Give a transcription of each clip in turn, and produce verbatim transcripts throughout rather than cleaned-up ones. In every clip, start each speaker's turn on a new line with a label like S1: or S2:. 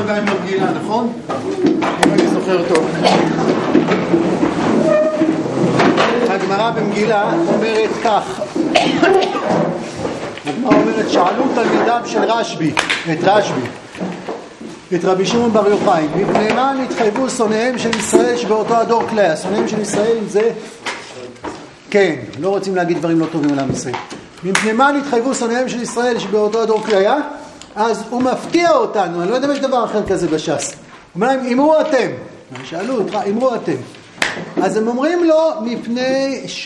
S1: גם במגילה, נכון? אם אני זוכר טוב. הגמרא במגילה אומרת כך. הגמרא אומרת, שאלו תלמידיו של רשב"י, את רשב"י, את רבי שמעון בר יוחאי, מפני מה נתחייבו שונאיהם של ישראל שבאותו הדור כלי? שונאיהם של ישראל זה, כן, לא רוצים להגיד דברים לא טובים על עם ישראל. מפני מה נתחייבו שונאיהם של ישראל שבאותו הדור כלי היה? אז הוא מפתיע אותנו, אני לא יודע אם יש דבר אחר כזה בש"ס. הוא אומר להם, אמרו אתם. שאלו אותך, אמרו אתם. אז הם אומרים לו, מפני ש...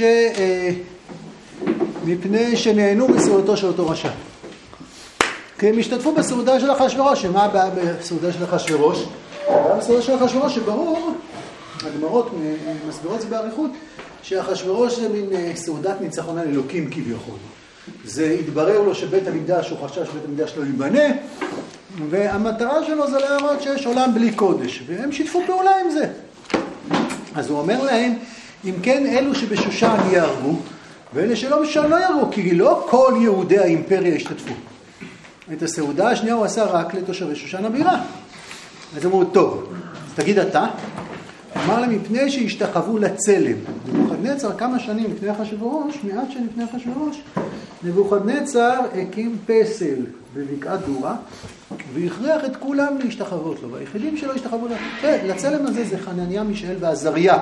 S1: מפני שנהנו מסעודתו של אותו רשע. כי הם השתתפו בסעודה של אחשוורוש. שמה הבעיה בסעודה של אחשוורוש? בסעודה של אחשוורוש שברור, הגמרות מסבירות זה באריכות, שאחשוורוש זה מין סעודת ניצחון על אלוקים כביכול. זה התברר לו שבית המקדש, הוא חשש שבית המקדש לא ייבנה, והמטרה שלו זה להראות שיש עולם בלי קודש, והם שיתפו פעולה עם זה. אז הוא אומר להם, אם כן אלו שבשושן יהרגו, ואלה שלא בשושן לא יהרגו, כי לא כל יהודי האימפריה השתתפו. את הסעודה השנייה הוא עשה רק לתושבי שושן הבירה. אז אמרו, טוב, תגיד אתה, אמר להם, מפני שהשתחוו לצלם. נבוכדנצר כמה שנים לפני אחשוורוש, מעט שנים לפני אחשוורוש, נבוכדנצר הקים פסל בבקעת דורה, והכריח את כולם להשתחוות לו. והיחידים שלא השתחוו לצלם הזה זה חנניה, מישאל ועזריה.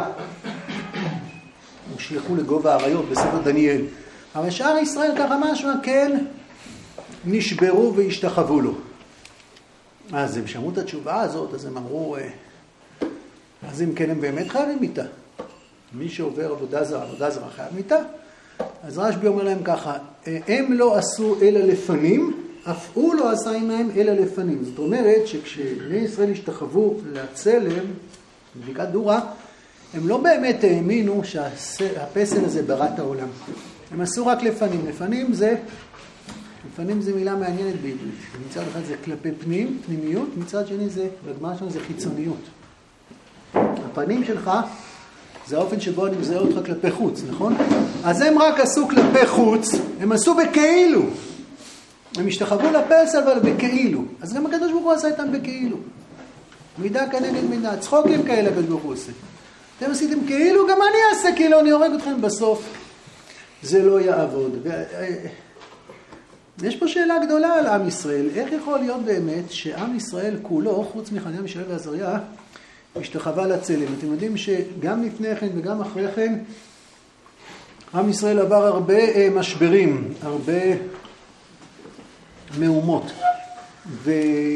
S1: הושלחו לגובה האריות בספר דניאל. אבל שאר ישראל ככה משהו, כן, נשברו והשתחוו לו. אז הם שמעו את התשובה הזאת, אז הם אמרו, אז אם כן הם באמת חייבים מיתה. מי שעובר עבודה זרה, עבודה זרה חייב מיתה. אז רשב"י אומר להם ככה, הם לא עשו אלא לפנים, אף הוא לא עשה עמהם אלא לפנים. זאת אומרת שכשבני ישראל השתחוו לצלם, בבקעת דורה, הם לא באמת האמינו שהפסל הזה ברא את העולם. הם עשו רק לפנים. לפנים זה, לפנים זה מילה מעניינת בעברית. מצד אחד זה כלפי פנים, פנימיות, מצד שני זה, בגמרא שלנו זה חיצוניות. הפנים שלך זה האופן שבו אני מזהה אותך כלפי חוץ, נכון? אז הם רק עשו כלפי חוץ, הם עשו בכאילו. הם השתחוו לפסל אבל בכאילו. אז גם הקדוש ברוך הוא עשה איתם בכאילו. מידה כנגד מידה, צחוקים כאלה הקדוש ברוך הוא עושה. אתם עשיתם כאילו, גם אני אעשה כאילו, אני הורג אתכם בסוף. זה לא יעבוד. ו... יש פה שאלה גדולה על עם ישראל. איך יכול להיות באמת שעם ישראל כולו, חוץ מחנניה, מישאל ועזריה, השתחווה לצלם? אתם יודעים שגם לפני כן וגם אחרי כן, עם ישראל עבר הרבה משברים, הרבה מהומות. ו...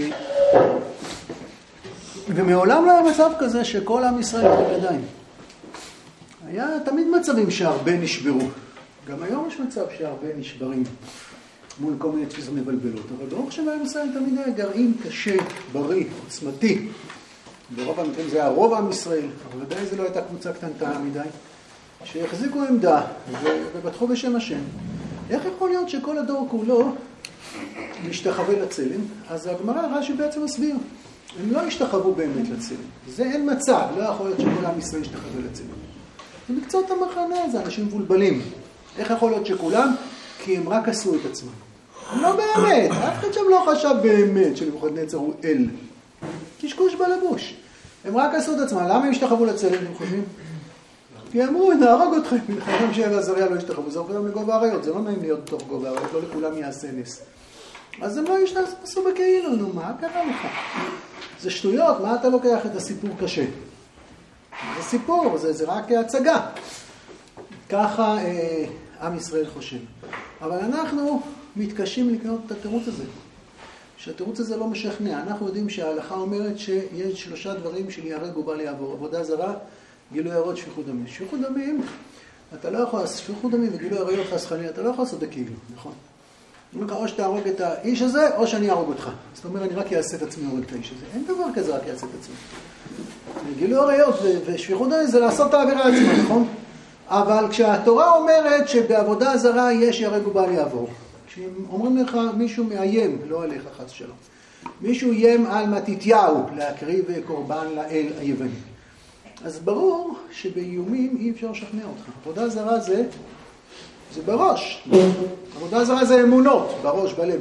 S1: ומעולם לא היה מצב כזה שכל עם ישראל היה בידיים. היה תמיד מצבים שהרבה נשברו. גם היום יש מצב שהרבה נשברים מול כל מיני תפיסות מבלבלות. אבל ברוך שבעם ישראל תמיד היה גרעין קשה, בריא, עוצמתי. ברוב המקרים זה היה רוב עם ישראל, אבל עדיין זה לא הייתה קבוצה קטנטנה מדי, שהחזיקו עמדה ובטחו בשם השם. איך יכול להיות שכל הדור כולו משתחווה לצלם? אז הגמרא, רש"י בעצם מסביר. הם לא השתחוו באמת לצלם. זה אין מצב, לא יכול להיות שכל עם ישראל השתחוו לצלם. זה מקצות המחנה, זה אנשים מבולבלים. איך יכול להיות שכולם? כי הם רק עשו את עצמם. הם לא באמת, אף אחד שם לא חשב באמת שנבוכדנצר הוא אל. קשקוש בלבוש. הם רק עשו את עצמם. למה הם השתחוו לצלם, אתם חושבים? כי אמרו, נהרוג אתכם. חייבים שעזריה לא השתחוו. זה הולכים לגובה האריות. זה לא נעים להיות בתוך גובה האריות, לא לכולם יעשה נס. אז הם לא השתחוו בכאילו, נו, מה קרה לך? זה שטויות, מה אתה לוקח את הסיפור קשה? זה סיפור, זה, זה רק הצגה. ככה אה, עם ישראל חושב. אבל אנחנו מתקשים לקנות את התירוץ הזה. שהתירוץ הזה לא משכנע. אנחנו יודעים שההלכה אומרת שיש שלושה דברים של ייהרג ובל יעבור. עבודה זרה, גילוי עריות, שפיכות דמים. שפיכות דמים, אתה לא יכול, שפיכות דמים וגילוי עריות חס וחלילה, אתה לא יכול לעשות בכאילו, נכון? אומר לך, או שתהרוג את האיש הזה, או שאני אהרוג אותך. זאת אומרת, אני רק אעשה את עצמי הורג את האיש הזה. אין דבר כזה, רק אעשה את עצמי. גילוי עריות ושפיכות דמים זה לעשות את העבירה עצמה, נכון? אבל כשהתורה אומרת שבעבודה זרה יש ייהרג ובל יעבור. כשאומרים לך מישהו מאיים, לא עליך חס שלום. מישהו איים על מתתיהו להקריב קורבן לאל היווני. אז ברור שבאיומים אי אפשר לשכנע אותך. עבודה זרה זה, זה בראש. עבודה זרה זה אמונות, בראש, בלב.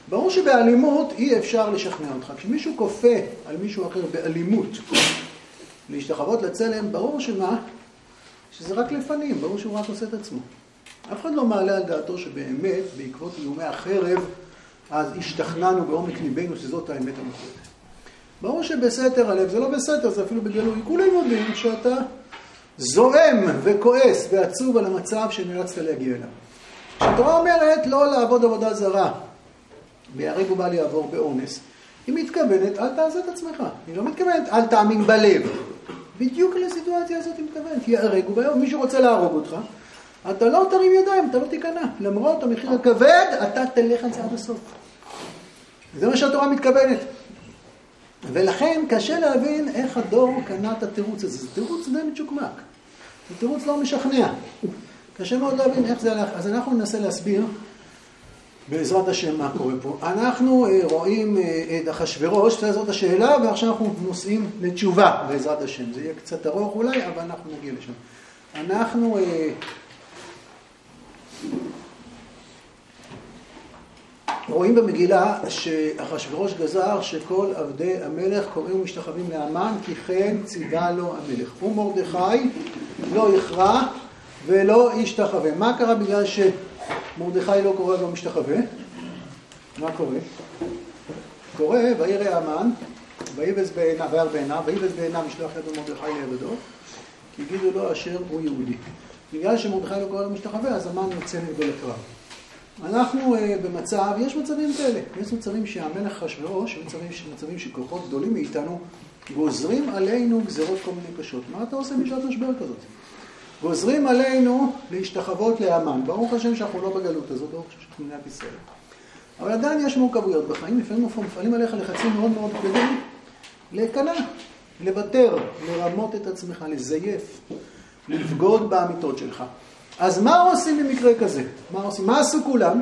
S1: ברור שבאלימות אי אפשר לשכנע אותך. כשמישהו כופה על מישהו אחר באלימות להשתחוות לצלם, ברור שמה? שזה רק לפנים, ברור שהוא רק עושה את עצמו. אף אחד לא מעלה על דעתו שבאמת, בעקבות איומי החרב, אז השתכנענו בעומק ליבנו שזאת האמת המוחלטת. ברור שבסתר הלב, זה לא בסתר, זה אפילו בגלוי. כולם יודעים שאתה זועם וכועס ועצוב על המצב שנאלצת להגיע אליו. כשהתורה אומרת לא לעבוד עבודה זרה, ויהרג ובל יעבור באונס, היא מתכוונת, אל תעשה את עצמך. היא לא מתכוונת, אל תאמין בלב. בדיוק לסיטואציה הזאת היא מתכוונת. יהרג ובל יעבור, מישהו רוצה להרוג אותך, אתה לא תרים ידיים, אתה לא תיכנע. למרות המחיר הכבד, אתה תלך על זה עד הסוף. זה מה שהתורה מתכוונת. ולכן קשה להבין איך הדור קנה את התירוץ הזה. זה תירוץ די מצ'וקמק. זה תירוץ לא משכנע. קשה מאוד להבין איך זה הלך. אז אנחנו ננסה להסביר בעזרת השם מה קורה פה. אנחנו רואים את אחשוורוש, זאת השאלה, ועכשיו אנחנו נוסעים לתשובה בעזרת השם. זה יהיה קצת ארוך אולי, אבל אנחנו נגיע לשם. אנחנו רואים במגילה שאחשוורוש גזר שכל עבדי המלך קוראים ומשתחווים להמן, כי כן ציווה לו המלך. ומרדכי לא יכרע ולא ישתחווה. מה קרה בגלל שמרדכי לא קורא ולא משתחווה? מה קורה? קורא וירא המן, ויבז בעיניו, וירא בעיניו, ויבז בעיניו משלח יד מרדכי לעבדו, כי יגידו לו אשר הוא יהודי. בגלל שמרדכי לא קורא ולא משתחווה, אז המן יוצא נגדו לקרב. אנחנו uh, במצב, יש מצבים כאלה, יש מצבים שהמלך אחשוורוש, יש מצבים, מצבים שכוחות גדולים מאיתנו, גוזרים עלינו גזרות כל מיני קשות. מה אתה עושה בשעת משבר כזאת? גוזרים עלינו להשתחוות להמן. ברוך השם שאנחנו לא בגלות הזאת, ברוך השם שאנחנו מדינת ישראל. אבל עדיין יש מורכבויות בחיים, לפעמים מפעלים עליך לחצים מאוד מאוד כבדים, להיכנע, לוותר, לרמות את עצמך, לזייף, לבגוד באמיתות שלך. אז מה עושים במקרה כזה? מה עושים? מה עשו כולם?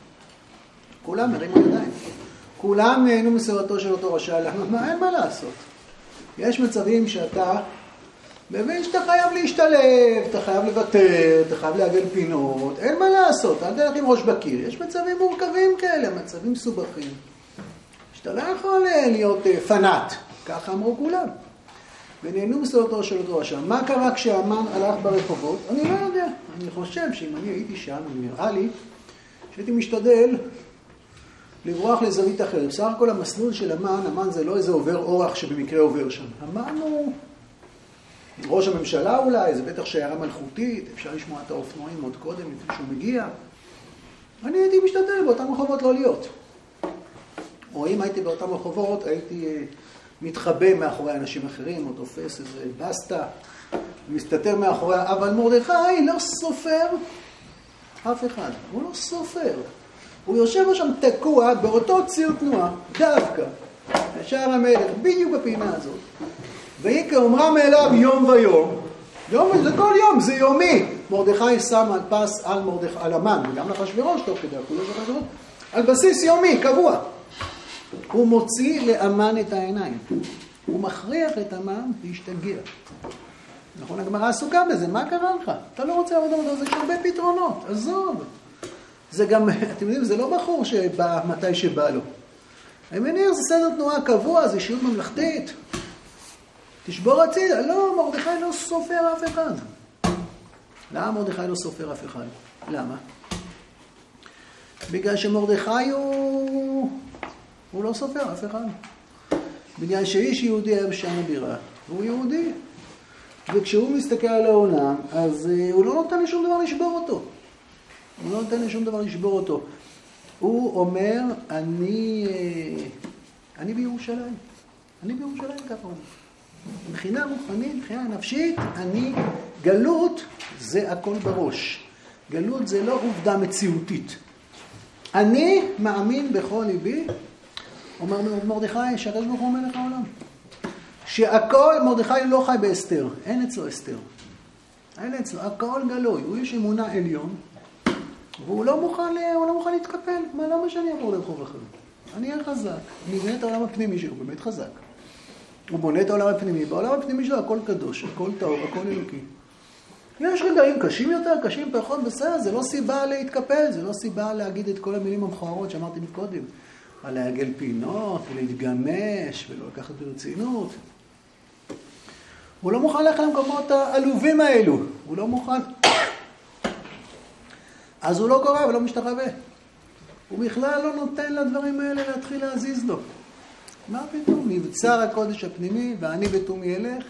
S1: כולם מרימו ידיים. כולם נהנו מסורתו של אותו רשע. למה? אין מה לעשות. יש מצבים שאתה מבין שאתה חייב להשתלב, אתה חייב לוותר, אתה חייב לעגל פינות. אין מה לעשות. אל תלך עם ראש בקיר. יש מצבים מורכבים כאלה, מצבים סובכים. שאתה לא יכול להיות פנאט. ככה אמרו כולם. ונהנו מסורתו של אותו רשע. מה קרה כשהמן הלך ברחובות? אני לא יודע. אני חושב שאם אני הייתי שם, נראה לי שהייתי משתדל לברוח לזווית אחרת. בסך הכל המסלול של המן, המן זה לא איזה עובר אורח שבמקרה עובר שם. המן הוא ראש הממשלה אולי, זה בטח שיירה מלכותית, אפשר לשמוע את האופנועים עוד קודם לפני שהוא מגיע. אני הייתי משתדל באותם רחובות לא להיות. או אם הייתי באותם רחובות, הייתי מתחבא מאחורי אנשים אחרים, או תופס איזה בסטה, מסתתר מאחורי, אבל מרדכי לא סופר אף אחד, הוא לא סופר. הוא יושב שם תקוע באותו ציר תנועה, דווקא, השער המלך, בדיוק בפינה הזאת. והיא כאומרה מאליו יום ויום, יום, זה כל יום, זה יומי. מרדכי שם על פס על, מרדכ, על המן, וגם לאחשוורוש תוך כדי, הכולו של אחשוורוש, על בסיס יומי, קבוע. הוא מוציא לאמן את העיניים. הוא מכריח את המן להשתגע. נכון, הגמרא עסוקה בזה, מה קרה לך? אתה לא רוצה לעבוד עבודה, זה יש הרבה פתרונות, עזוב. זה גם, אתם יודעים, זה לא בחור שבא מתי שבא לו. אני מניח, זה סדר תנועה קבוע, זה אישיות ממלכתית. תשבור הצידה. לא, מרדכי לא סופר אף אחד. למה מרדכי לא סופר אף אחד? למה? בגלל שמרדכי הוא... הוא לא סופר אף אחד. בגלל שאיש יהודי היה בשם הבירה. הוא יהודי. וכשהוא מסתכל על העולם, אז uh, הוא לא נותן לשום דבר לשבור אותו. הוא לא נותן לשום דבר לשבור אותו. הוא אומר, אני, uh, אני בירושלים. אני בירושלים ככה אומר. מבחינה רוחנית, מבחינה נפשית, אני, גלות זה הכל בראש. גלות זה לא עובדה מציאותית. אני מאמין בכל ליבי, אומר מרדכי, שהקדוש ברוך הוא מלך העולם. שהכל, מרדכי לא חי באסתר, אין אצלו אסתר. אין אצלו, הכל גלוי, הוא איש אמונה עליון, והוא לא מוכן, הוא לא מוכן להתקפל. מה, למה שאני אעבור לרחוב אחר? אני אהיה חזק, אני בונה את העולם הפנימי שלו, באמת חזק. הוא בונה את העולם הפנימי, בעולם הפנימי שלו הכל קדוש, הכל טהור, הכל אלוקי. יש רגעים קשים יותר, קשים פחות, בסדר, זה לא סיבה להתקפל, זה לא סיבה להגיד את כל המילים המכוערות שאמרתי מקודם. על לעגל פינות ולהתגמש ולא לקחת ברצינות. הוא לא מוכן ללכת למקומות העלובים האלו, הוא לא מוכן. אז הוא לא קורא ולא משתחווה. הוא בכלל לא נותן לדברים האלה להתחיל להזיז לו. מה פתאום? נבצר הקודש הפנימי ואני בתומי אלך,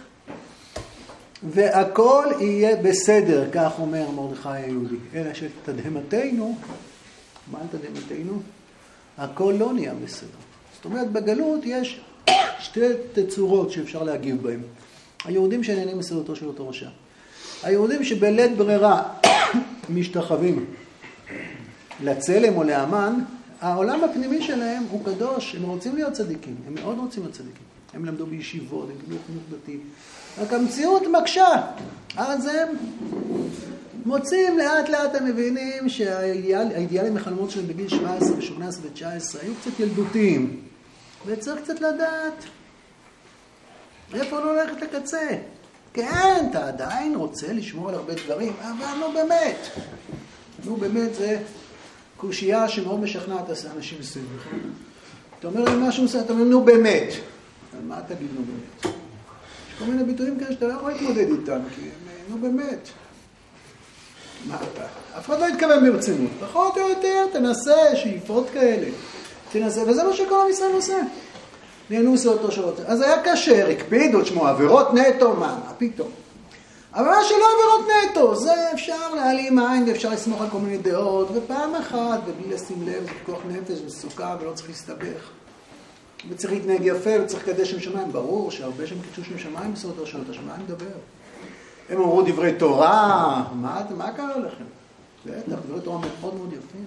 S1: והכל יהיה בסדר, כך אומר מרדכי היהודי. אלא שתדהמתנו, מה תדהמתנו? הכל לא נהיה בסדר. זאת אומרת, בגלות יש שתי תצורות שאפשר להגיב בהן. היהודים שנהנים מסעודתו של אותו רשע. היהודים שבלית ברירה משתחווים לצלם או לאמן, העולם הפנימי שלהם הוא קדוש, הם רוצים להיות צדיקים, הם מאוד רוצים להיות צדיקים. הם למדו בישיבות, הם קיבלו חינוך דתי. רק המציאות מקשה. אז הם מוצאים לאט לאט, הם מבינים שהאידיאלים החלומות שלהם בגיל שבע עשרה ו-שמונה עשרה ו-תשע עשרה היו קצת ילדותיים. וצריך קצת לדעת איפה לא הולכת לקצה. כן, אתה עדיין רוצה לשמור על הרבה דברים, אבל נו באמת. נו באמת זה קושייה שמאוד משכנעת אנשים מסביבך. אתה אומר להם משהו, אתה אומר נו באמת. מה תגיד נו באמת? יש כל מיני ביטויים כאלה שאתה לא יכול להתמודד איתם, כי נו באמת. מה אתה? אף אחד לא יתכוון ברצינות. פחות או יותר, תנסה שאיפות כאלה. תנסה, וזה מה שכל עם ישראל עושה. נהנו מסעודתו של אותו. אז היה קשה, הקפידו, תשמעו, עבירות נטו, מה? מה פתאום? אבל מה שלא עבירות נטו, זה אפשר להעלים עין ואפשר לסמוך על כל מיני דעות, ופעם אחת, ובלי לשים לב, זה פיקוח נפש וסוכה ולא צריך להסתבך. וצריך להתנהג יפה וצריך לקדש שם שמיים. ברור שהרבה שם קידשו שם שמיים בסעודתו של אותו, שמיים מדבר. הם אמרו דברי תורה, מה, מה קרה לכם? בטח, דברי תורה מאוד מאוד יפים.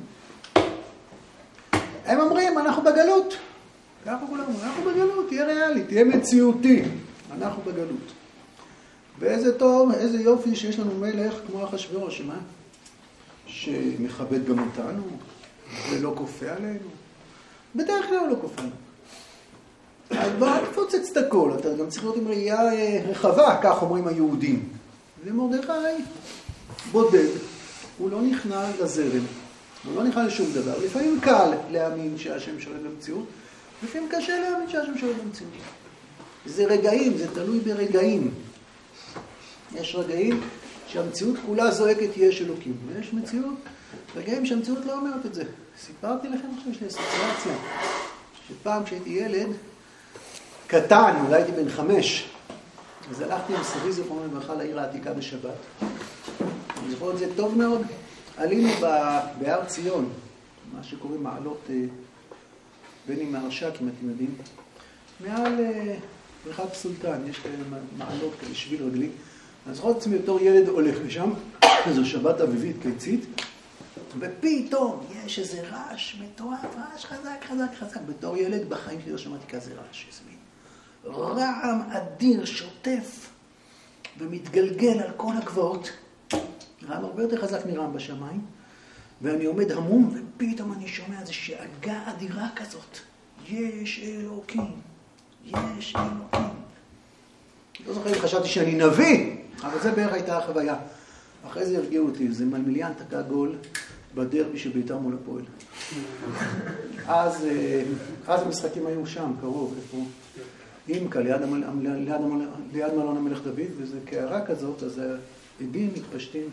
S1: הם אומרים, אנחנו בגלות. ככה כולם, אנחנו בגלות, תהיה ריאלי, תהיה מציאותי. אנחנו בגלות. ואיזה טוב, איזה יופי שיש לנו מלך כמו אחשוורוש, מה? שמכבד גם אותנו ולא כופה עלינו. בדרך כלל הוא לא כופה עלינו. אז בוא נפוצץ את הכל, אתה גם צריך להיות עם ראייה רחבה, כך אומרים היהודים. ומרדכי בודד, הוא לא נכנע לזרם, הוא לא נכנע לשום דבר. לפעמים קל להאמין שהשם שולט במציאות, לפעמים קשה להאמין שהשם שולט במציאות. זה רגעים, זה תלוי ברגעים. יש רגעים שהמציאות כולה זועקת יש אלוקים, ויש מציאות, רגעים שהמציאות לא אומרת את זה. סיפרתי לכם עכשיו שיש סיטואציה, שפעם כשהייתי ילד קטן, אולי הייתי בן חמש, אז הלכתי עם סבי זיכרונו לברכה לעיר העתיקה בשבת. אני זוכר את זה טוב מאוד. עלינו בהר ציון, מה שקוראים מעלות בני מהרש"ק, אם אתם יודעים, מעל בריכת פסולטן, יש כאלה מעלות כאלה שביל רגלי. אז זוכר את עצמי בתור ילד הולך לשם, זו שבת אביבית קיצית, ופתאום יש איזה רעש מטורף, רעש חזק, חזק, חזק. בתור ילד בחיים שלי לא שמעתי כזה רעש, איזה מין רעם אדיר, שוטף, ומתגלגל על כל הגבעות. רעם הרבה יותר חזק מרעם בשמיים, ואני עומד המום, ופתאום אני שומע איזו שאגה אדירה כזאת. יש אלוקים, יש אלוקים. לא זוכר אם חשבתי שאני נביא, אבל זה בערך הייתה החוויה. אחרי זה הרגיעו אותי, זה מלמיליאן תקע גול בדרבי של בית"ר מול הפועל. אז, אז המשחקים היו שם, קרוב, איפה? אימקה, ליד, המל... ליד, המל... ליד מלון המלך דוד, וזה קערה כזאת, אז העדים מתפשטים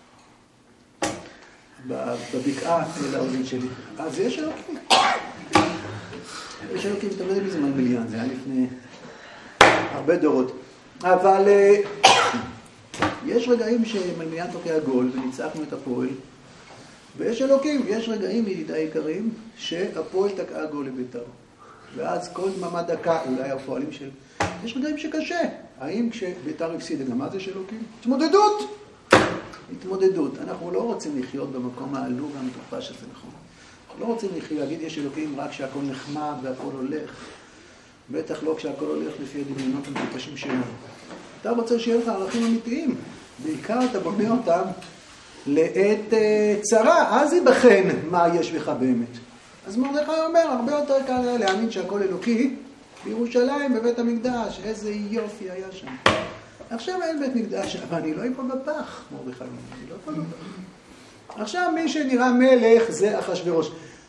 S1: בבקעה של ההורים שלי. אז יש אלוקים. יש אלוקים, אתה לא יודע מי זה מלמיליאן, זה היה לפני הרבה דורות. אבל יש רגעים שמלמיליאן תוקע גול וניצחנו את הפועל, ויש אלוקים, יש רגעים ידידיי יקרים שהפועל תקעה גול לבית"ר. ואז כל דממה דקה, אולי הפועלים של... יש רגעים שקשה. האם כשבית"ר הפסידה גם מה זה של אלוקים? התמודדות! התמודדות. אנחנו לא רוצים לחיות במקום העלוב והמטופש הזה, נכון? אנחנו לא רוצים לחיות, להגיד יש אלוקים רק כשהכל נחמד והכל הולך. בטח לא כשהכל הולך לפי הדמיונות המטופשים שלנו. אתה רוצה שיהיה לך ערכים אמיתיים. בעיקר אתה בונה אותם לעת uh, צרה, אז ייבחן מה יש בך באמת. אז מרדכי אומר, הרבה יותר קל להאמין שהכל אלוקי, בירושלים, בבית המקדש, איזה יופי היה שם. עכשיו אין בית מקדש, אבל אני לא אפול בפח, מרדכי, אני לא אפול בפח. עכשיו מי שנראה מלך זה אחשוורוש.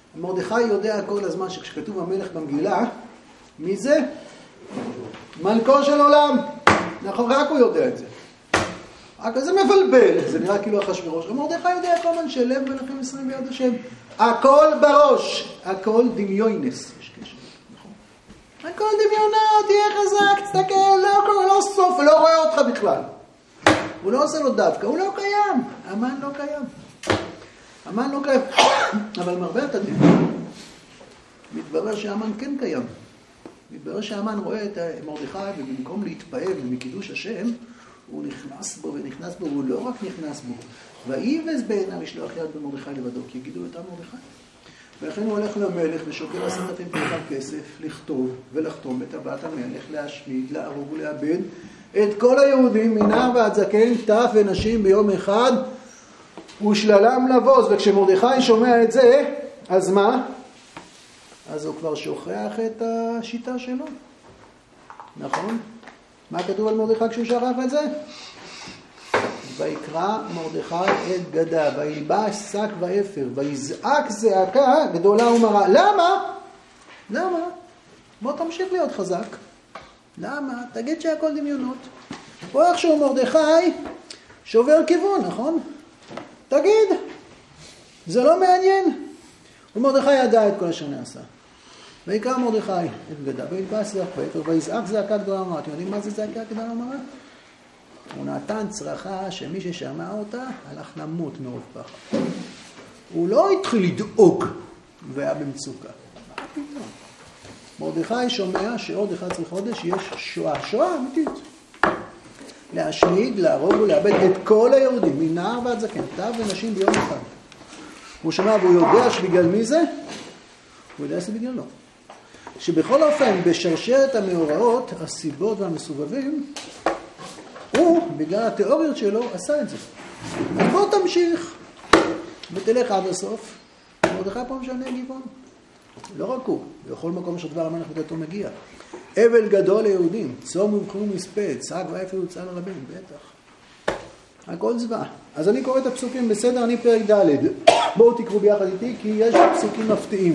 S1: מרדכי יודע כל הזמן שכשכתוב המלך במגילה, מי זה? מלכו של עולם. נכון, רק הוא יודע את זה. רק זה מבלבל, זה נראה כאילו אחשוורוש. מרדכי יודע כל הזמן שלב מלכים ישראל ביד השם. הכל בראש, הכל דמיונס. יש קשר, נכון? הכל דמיונות, תהיה חזק, תסתכל, לא, לא סוף, לא רואה אותך בכלל. הוא לא עושה לו דווקא, הוא לא קיים. המן לא קיים. המן לא קיים. אבל מרבה את הדין. מתברר שהמן כן קיים. מתברר שהמן רואה את מרדכי, ובמקום להתפעל ומקידוש השם, הוא נכנס בו ונכנס בו, והוא לא רק נכנס בו. ואיבז בעיניו לשלוח יד במרדכי לבדו, כי יגידו אותם מרדכי. ולכן הוא הולך למלך ושוקל עשרת אלפים פרחי כסף, לכתוב ולחתום את טבעת המלך, להשמיד, להרוג ולאבד את כל היהודים, מנער ועד זקן, טף ונשים ביום אחד, ושללם לבוז. וכשמרדכי שומע את זה, אז מה? אז הוא כבר שוכח את השיטה שלו. נכון? מה כתוב על מרדכי כשהוא שכח את זה? ויקרא מרדכי את גדה, וילבש שק ואפר, ויזעק זעקה גדולה ומרה. למה? למה? בוא תמשיך להיות חזק. למה? תגיד שהכל דמיונות. פה איכשהו מרדכי שובר כיוון, נכון? תגיד. זה לא מעניין. ומרדכי ידע את כל אשר נעשה. ויקרא מרדכי את גדה, וילבש שק ואפר, ויזעק זעקה גדולה ומרה. אתם יודעים מה זה זעקה גדולה ומרה? הוא נתן צרחה שמי ששמע אותה הלך למות מרוב פחד. הוא לא התחיל לדאוג והיה במצוקה. מה פתאום? מרדכי שומע שעוד אחד עשר חודש יש שואה. שואה אמיתית. להשמיד, להרוג ולאבד את כל היהודים, מנער ועד זקן, טף ונשים ביום אחד. הוא שומע והוא יודע שבגלל מי זה? הוא יודע שזה בגללו. שבכל אופן בשרשרת המאורעות, הסיבות והמסובבים, הוא, בגלל התיאוריות שלו, עשה את זה. אז בוא תמשיך ותלך עד הסוף. מרדכי פה משנה גיוון. לא רק הוא, בכל מקום שדבר המלך ודתו מגיע. אבל גדול ליהודים, צום ובחור מספד, שק ואפר וצל רבים, בטח. הכל זוועה. אז אני קורא את הפסוקים בסדר, אני פרק ד'. בואו תקראו ביחד איתי, כי יש פסוקים מפתיעים.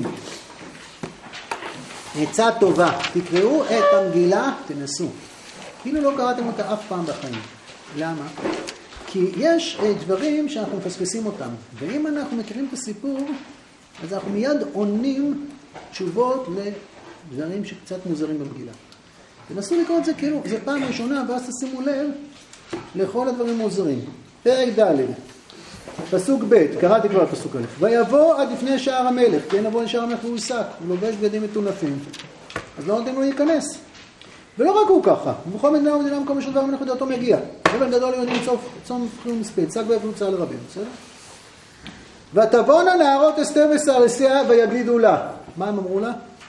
S1: עצה טובה, תקראו את המגילה, תנסו. כאילו לא קראתם אותה אף פעם בחיים. למה? כי יש דברים שאנחנו מפספסים אותם. ואם אנחנו מכירים את הסיפור, אז אנחנו מיד עונים תשובות לדברים שקצת מוזרים במגילה. תנסו לקרוא את זה כאילו, זה פעם ראשונה, ואז תשימו לב לכל הדברים מוזרים. פרק ד', פסוק ב', קראתי כבר פסוק א', ויבוא עד לפני שער המלך, כן, נבוא לשער המלך והוא יסק, הוא לובש בגדים מטונפים. אז לא נותנים לו להיכנס. ולא רק הוא ככה, בכל מדינה ומדינה מקום של דבר המלך ודתו מגיע. אבל גדול ליהודים צום ובחור מספד, שק ואפר וצל רבים, בסדר? ותבואנה נערות אסתר וסרסיה ויגידו לה. מה הם אמרו לה?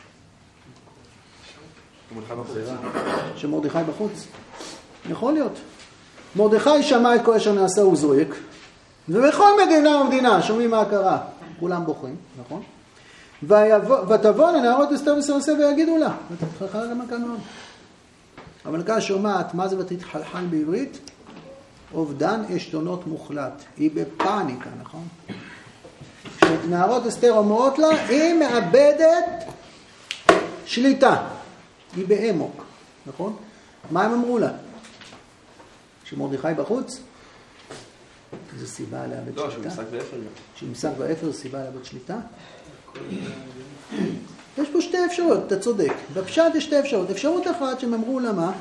S1: שמרדכי בחוץ. יכול להיות. מרדכי שמע את כל אשר נעשה הוא זועק, ובכל מדינה ומדינה שומעים מה קרה. כולם בוכים, נכון? ותבואנה נערות אסתר וסרסיה ויגידו לה. ותתחלחל למלכה מאוד. המלכה שומעת מה זה ותתחלחל בעברית? אובדן עשתונות מוחלט. היא בפאניקה, נכון? כשנערות אסתר אומרות לה, היא מאבדת שליטה. היא באמוק, נכון? מה הם אמרו לה? שמרדכי בחוץ? זו סיבה לאבד שליטה.
S2: לא, שממשק ואפר גם.
S1: שממשק ואפר זו סיבה לאבד שליטה? יש פה שתי אפשרויות, אתה צודק. בפשט יש שתי אפשרויות. אפשרות אחת שהם אמרו לה מה?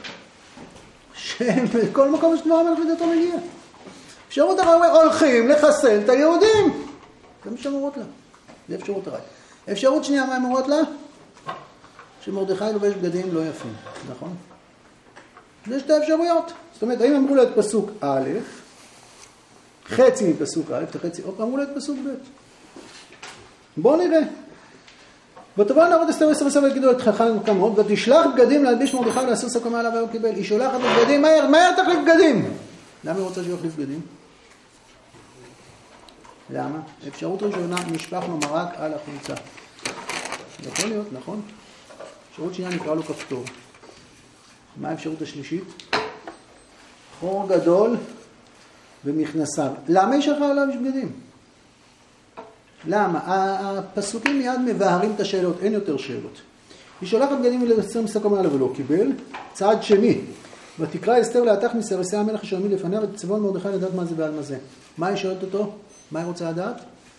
S1: שבכל מקום שדבר המלך ודתו מגיע. אפשרות אחת, הולכים לחסל את היהודים. זה מה שאמרות לה. זה אפשרות אחת. אפשרות שנייה, מה אמרות לה? שמרדכי לובש בגדים לא יפים, נכון? זה שתי אפשרויות. זאת אומרת, האם אמרו לה את פסוק א', חצי מפסוק א', את החצי, או אמרו לה את פסוק ב'. בואו נראה. ותבוא נערות אסתר וסרסיה ויגידו את חלחל למלכה מאוד, ותשלח בגדים להלביש מרדכי ולעשות סקומה עליו והוא קיבל. היא שולחת בגדים, מהר, מהר תחליף בגדים. למה היא רוצה שהוא יחליף בגדים? למה? אפשרות ראשונה, נשפך לו מרק על החולצה. יכול להיות, נכון? אפשרות שנייה נקרא לו כפתור. מה האפשרות השלישית? חור גדול במכנסיו. למה היא שלחה עליו בגדים? למה? הפסוקים מיד מבארים את השאלות, אין יותר שאלות. היא שולחת בגדים לאסתר מסתכל אומר לה ולא קיבל. צעד שני, ותקרא אסתר להתך מסרסי המלך אשר עמיד לפניה ותצוון מרדכי לדעת מה זה ועל מה זה. מה היא שואלת אותו? מה היא רוצה לדעת?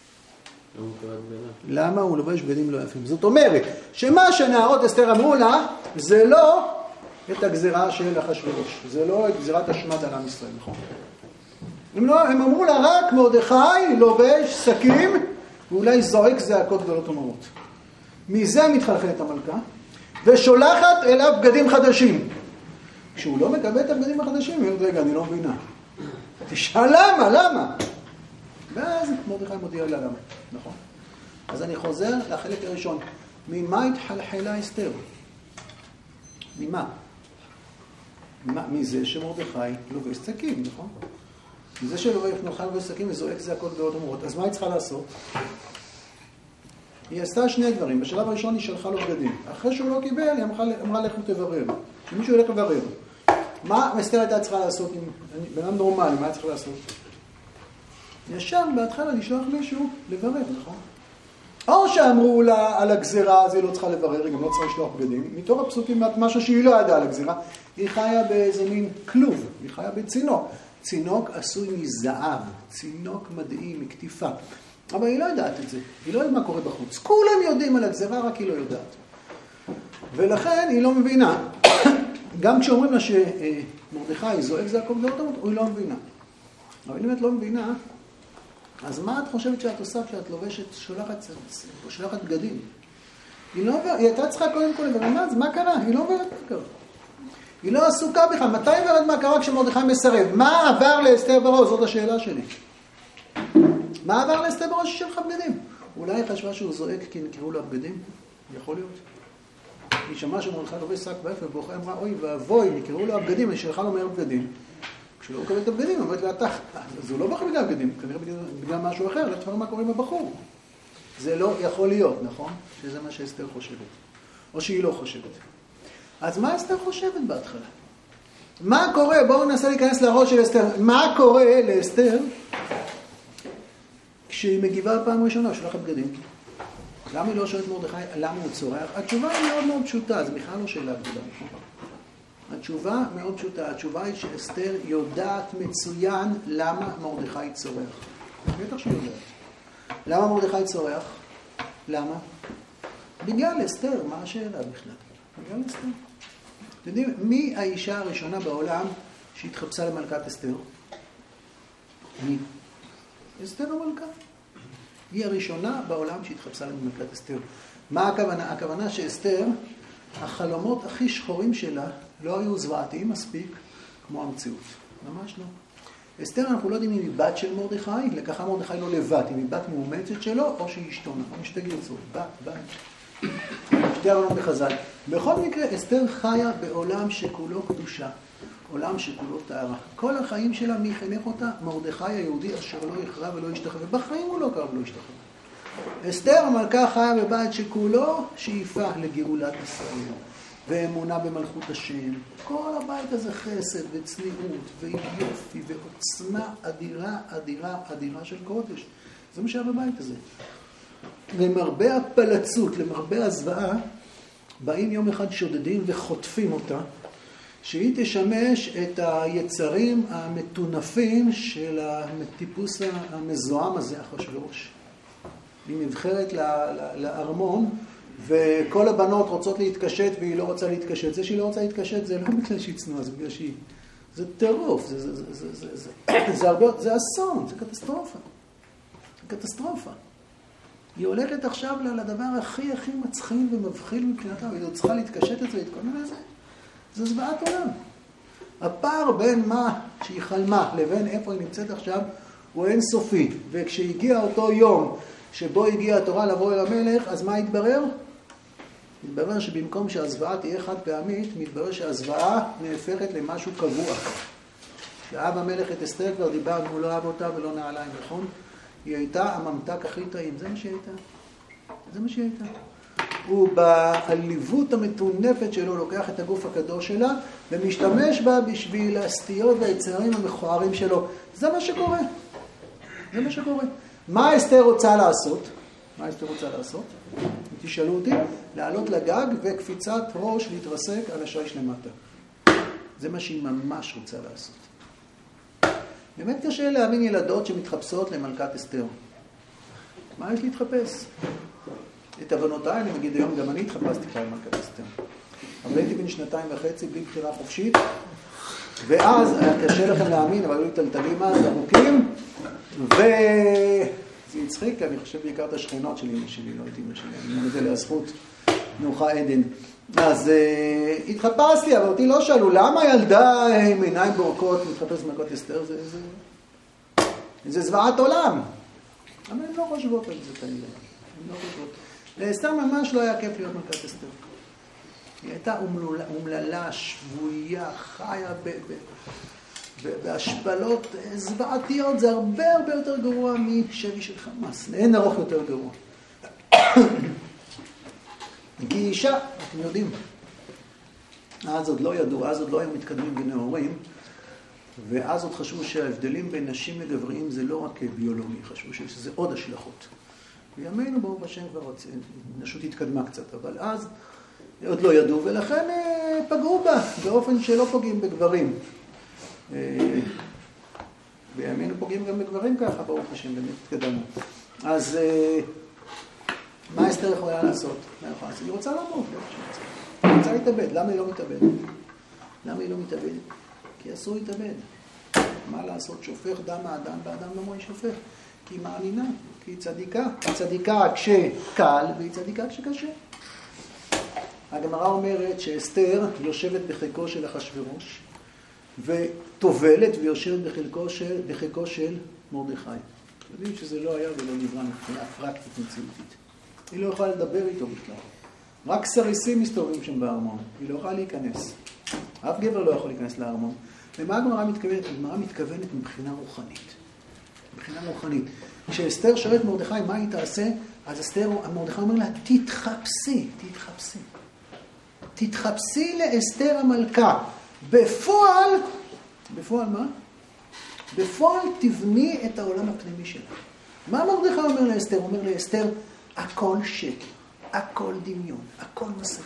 S1: למה הוא לובש בגדים לא יפים? זאת אומרת, שמה שנערות אסתר אמרו לה, זה לא את הגזירה של אחשוורוש. זה לא את גזירת השמד על עם ישראל, נכון? הם, לא, הם אמרו לה רק מרדכי לובש שקים, ואולי זועק זעקות גדולות ומרות. מזה מתחלחלת המלכה, ושולחת אליו בגדים חדשים. כשהוא לא מקבל את הבגדים החדשים, היא אומרת, רגע, אני לא מבינה. תשאל למה, למה? ואז מרדכי מודיע לה למה, נכון? אז אני חוזר לחלק הראשון. ממה התחלחלה אסתר? ממה? מזה שמרדכי לובש שקים, נכון? מזה שמרדכי לובש שקים וזועק זעקות גדולות ומרות. אז מה היא צריכה לעשות? היא עשתה שני דברים. בשלב הראשון היא שלחה לו בגדים. אחרי שהוא לא קיבל, היא אמרה, אמרה לך תברר. שמישהו ילך לברר. מה אסתר הייתה צריכה לעשות עם בן אדם נורמלי? מה היא צריכה לעשות? ישר בהתחלה לשלוח מישהו לברר, נכון? או שאמרו לה על הגזירה, אז היא לא צריכה לברר, היא גם לא צריכה לשלוח בגדים. מתוך הפסוקים, משהו שהיא לא ידעה על הגזירה, היא חיה באיזה מין כלוב, היא חיה בצינוק. צינוק עשוי מזהב, צינוק מדהים, מכתיפה. אבל היא לא יודעת את זה, היא לא יודעת מה קורה בחוץ. כולם יודעים על הגזירה, רק היא לא יודעת. ולכן היא לא מבינה. גם כשאומרים לה שמרדכי זועק זעקות גדולות ומרות, היא לא מבינה. אבל אם את לא מבינה, אז מה את חושבת שאת עושה כשאת לובשת, שולחת, שולחת בגדים? היא לא עוברת, היא הייתה צריכה קודם כל לברר, מה, מה קרה? היא לא עוברת מה קרה. היא לא עסוקה בכלל. מתי עוברת מה קרה כשמרדכי מסרב? מה עבר לאסתר בראש? זאת השאלה שלי. מה עבר לאסתר בראש שלך בגדים? אולי היא חשבה שהוא זועק כי נקראו לו בגדים? יכול להיות. היא שמעה שמרדכי לובש שק ואפר, ובוכה אמרה, אוי ואבוי, נקראו לו הבגדים, אני שלחה לו מהר בגדים. כשלא מקבל את הבגדים, אמרת לה, אתה, אז הוא לא בוחר בגלל הבגדים, כנראה בגלל משהו אחר, לא תפער מה קורה עם הבחור. זה לא יכול להיות, נכון? שזה מה שאסתר חושבת. או שהיא לא חושבת. אז מה אסתר חושבת בהתחלה? מה קורה? בואו ננסה להיכנס לראש של אסתר. מה קורה לאסתר כשהיא מגיבה פעם ראשונה, שולחת בגדים? למה היא לא שואלת מרדכי, למה הוא צורח? התשובה היא מאוד מאוד פשוטה, זה בכלל לא שאלה גדולה. התשובה מאוד פשוטה, התשובה היא שאסתר יודעת מצוין למה מרדכי צורח. בטח שהיא יודעת. למה מרדכי צורח? למה? בגלל אסתר, מה השאלה בכלל? בגלל אסתר. אתם יודעים, מי האישה הראשונה בעולם שהתחפשה למלכת אסתר? מי? אסתר המלכה. היא הראשונה בעולם שהתחפשה למלכת אסתר. מה הכוונה? הכוונה שאסתר, החלומות הכי שחורים שלה לא היו זוועתיים מספיק כמו המציאות. ממש לא. אסתר, אנחנו לא יודעים אם היא בת של מרדכי, לקחה מרדכי לא לבד, אם היא בת מאומצת שלו או שהיא אשתו, נכון? שתי גרסות, בת, בת. שתי הרעיונות בחז"ל. בכל מקרה, אסתר חיה בעולם שכולו קדושה, עולם שכולו טהרה. כל החיים שלה, מי חינך אותה? מרדכי היהודי אשר לא יכרע ולא ישתחווה. בחיים הוא לא קרא ולא ישתחווה. אסתר המלכה חיה בבית שכולו שאיפה לגאולת ישראל. ואמונה במלכות השם. כל הבית הזה חסד וצניעות ויופי ועוצמה אדירה, אדירה, אדירה של קודש. זה מה שהיה בבית הזה. למרבה הפלצות, למרבה הזוועה, באים יום אחד שודדים וחוטפים אותה, שהיא תשמש את היצרים המטונפים של הטיפוס המזוהם הזה, אחשוורוש. היא נבחרת לארמון, וכל הבנות רוצות להתקשט והיא לא רוצה להתקשט. זה שהיא לא רוצה להתקשט זה לא בגלל שהיא צנועה, זה בגלל שהיא... זה טירוף, זה, זה, זה, זה, זה, זה, זה הרבה... זה אסון, זה קטסטרופה. זה קטסטרופה. היא הולכת עכשיו לדבר הכי הכי מצחין ומבחיל מבחינתה, והיא צריכה להתקשט את זה, להתכונן לזה. זה זוועת עולם. הפער בין מה שהיא חלמה לבין איפה היא נמצאת עכשיו הוא אינסופי. וכשהגיע אותו יום שבו הגיעה התורה לבוא אל המלך, אז מה התברר? מתברר שבמקום שהזוועה תהיה חד פעמית, מתברר שהזוועה נהפכת למשהו קבוע. שאב המלך את אסתר כבר דיברנו, הוא לא אהב אותה ולא נעליים, נכון? היא הייתה הממתק הכי טעים, זה מה שהיא הייתה. זה מה שהיא הייתה. הוא בעליבות המטונפת שלו לוקח את הגוף הקדוש שלה, ומשתמש בה בשביל הסטיות והיצרים המכוערים שלו. זה מה שקורה. זה מה שקורה. מה אסתר רוצה לעשות? מה אסתר רוצה לעשות? תשאלו אותי, לעלות לגג וקפיצת ראש להתרסק על השיש למטה. זה מה שהיא ממש רוצה לעשות. באמת קשה להבין ילדות שמתחפשות למלכת אסתר. מה יש להתחפש? את הבנותיי, אני מגיד היום, גם אני התחפשתי פעם למלכת אסתר. אבל הייתי בן שנתיים וחצי, בלי בחירה חופשית, ואז היה קשה לכם להאמין, אבל היו לי טלטלים אז, ארוכים, וזה הצחיק, אני חושב בעיקר את השכנות של אמא שלי, לא את אמא שלי, אני מודה להזכות, נוחה עדן. אז uh, התחפשתי, אבל אותי לא שאלו, למה ילדה עם עיניים בורקות מתחפש במלכת אסתר? זה, זה, זה זוועת עולם. אבל הן לא חושבות על זה כנראה. הן לא חושבות. לאסתר ממש לא היה כיף להיות מלכת אסתר. היא הייתה אומללה, אומללה שבויה, חיה ב, ב, ב, בהשפלות זוועתיות. זה הרבה הרבה יותר גרוע משבי של חמאס. לאין ארוך יותר גרוע. כי אישה, אתם יודעים, אז עוד לא ידעו, אז עוד לא היו מתקדמים בנאורים, ואז עוד חשבו שההבדלים בין נשים לגברים זה לא רק ביולוגי, חשבו שזה עוד השלכות. בימינו ברוך השם כבר נשות התקדמה קצת, אבל אז עוד לא ידעו, ולכן פגעו בה באופן שלא פוגעים בגברים. בימינו פוגעים גם בגברים ככה, ברוך השם, באמת התקדמו. אז מה אסתר יכולה לעשות? מה יכולה לעשות? היא רוצה למות. היא רוצה להתאבד. למה היא לא מתאבדת? למה היא לא מתאבדת? כי אסור להתאבד. מה לעשות? שופך דם האדם, והאדם לא מוי שופך. כי היא מאמינה, כי היא צדיקה. היא צדיקה כשקל, והיא צדיקה כשקשה. הגמרא אומרת שאסתר יושבת בחיקו של אחשוורוש, וטובלת ויושבת בחיקו של, בחיקו של מרדכי. יודעים שזה לא היה ולא נברא מבחינה פרקטית מציאותית. היא לא יכולה לדבר איתו בכלל. רק סריסים מסתובבים שם בארמון. היא לא יכולה להיכנס. אף גבר לא יכול להיכנס לארמון. למה הגמרא מתכוונת? הגמרא מתכוונת מבחינה רוחנית. מבחינה רוחנית. כשאסתר שואלת מרדכי מה היא תעשה, אז אסתר, מרדכי אומר לה, תתחפשי, תתחפשי. תתחפשי לאסתר המלכה. בפועל, בפועל מה? בפועל תבני את העולם הפנימי שלה. מה מרדכי אומר לאסתר? הוא אומר לאסתר, הכל שקר, הכל דמיון, הכל מסכה.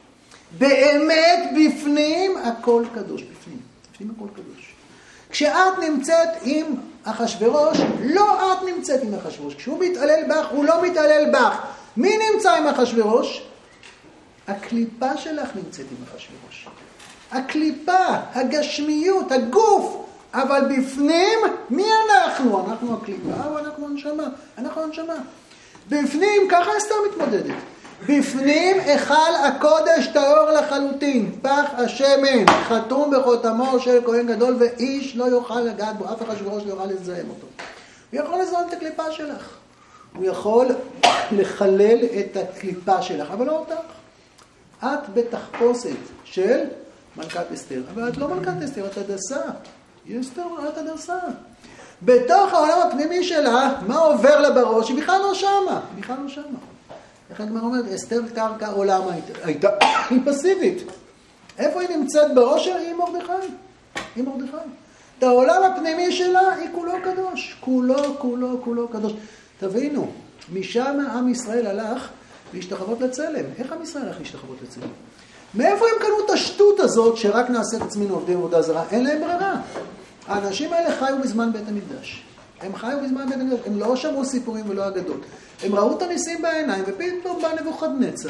S1: באמת בפנים הכל קדוש, בפנים. בפנים הכל קדוש. כשאת נמצאת עם אחשוורוש, לא את נמצאת עם אחשוורוש. כשהוא מתעלל בך, הוא לא מתעלל בך. מי נמצא עם אחשוורוש? הקליפה שלך נמצאת עם אחשוורוש. הקליפה, הגשמיות, הגוף. אבל בפנים, מי אנחנו? אנחנו הקליפה או אנחנו הנשמה? אנחנו הנשמה. בפנים, ככה אסתר מתמודדת. בפנים, החל הקודש טהור לחלוטין. פח השמן, חתום בחותמו של כהן גדול, ואיש לא יוכל לגעת בו, אף אחשוורוש לא יוכל לזהם אותו. הוא יכול לזהם את הקליפה שלך. הוא יכול לחלל את הקליפה שלך, אבל לא אותך. את בתחפושת של מלכת אסתר. אבל את לא מלכת אסתר, את הדסה. היא אסתר, את הדסה. בתוך העולם הפנימי שלה, מה עובר לה בראש? היא בכלל לא שמה. היא בכלל לא שמה. איך הגמרא אומרת, אסתר קרקע עולם הייתה, היא פסיבית. איפה היא נמצאת בראש שלה? היא מרדכי. היא מרדכי. את העולם הפנימי שלה היא כולו קדוש. כולו, כולו, כולו קדוש. תבינו, משם עם ישראל הלך להשתחוות לצלם. איך עם ישראל הלך להשתחוות לצלם? מאיפה הם קנו את השטות הזאת שרק נעשה את עצמנו עובדי עבודה זרה? אין להם ברירה. האנשים האלה חיו בזמן בית המקדש. הם חיו בזמן בית המקדש. הם לא שמעו סיפורים ולא אגדות. הם ראו את הניסים בעיניים, ופתאום בא נבוכדנצר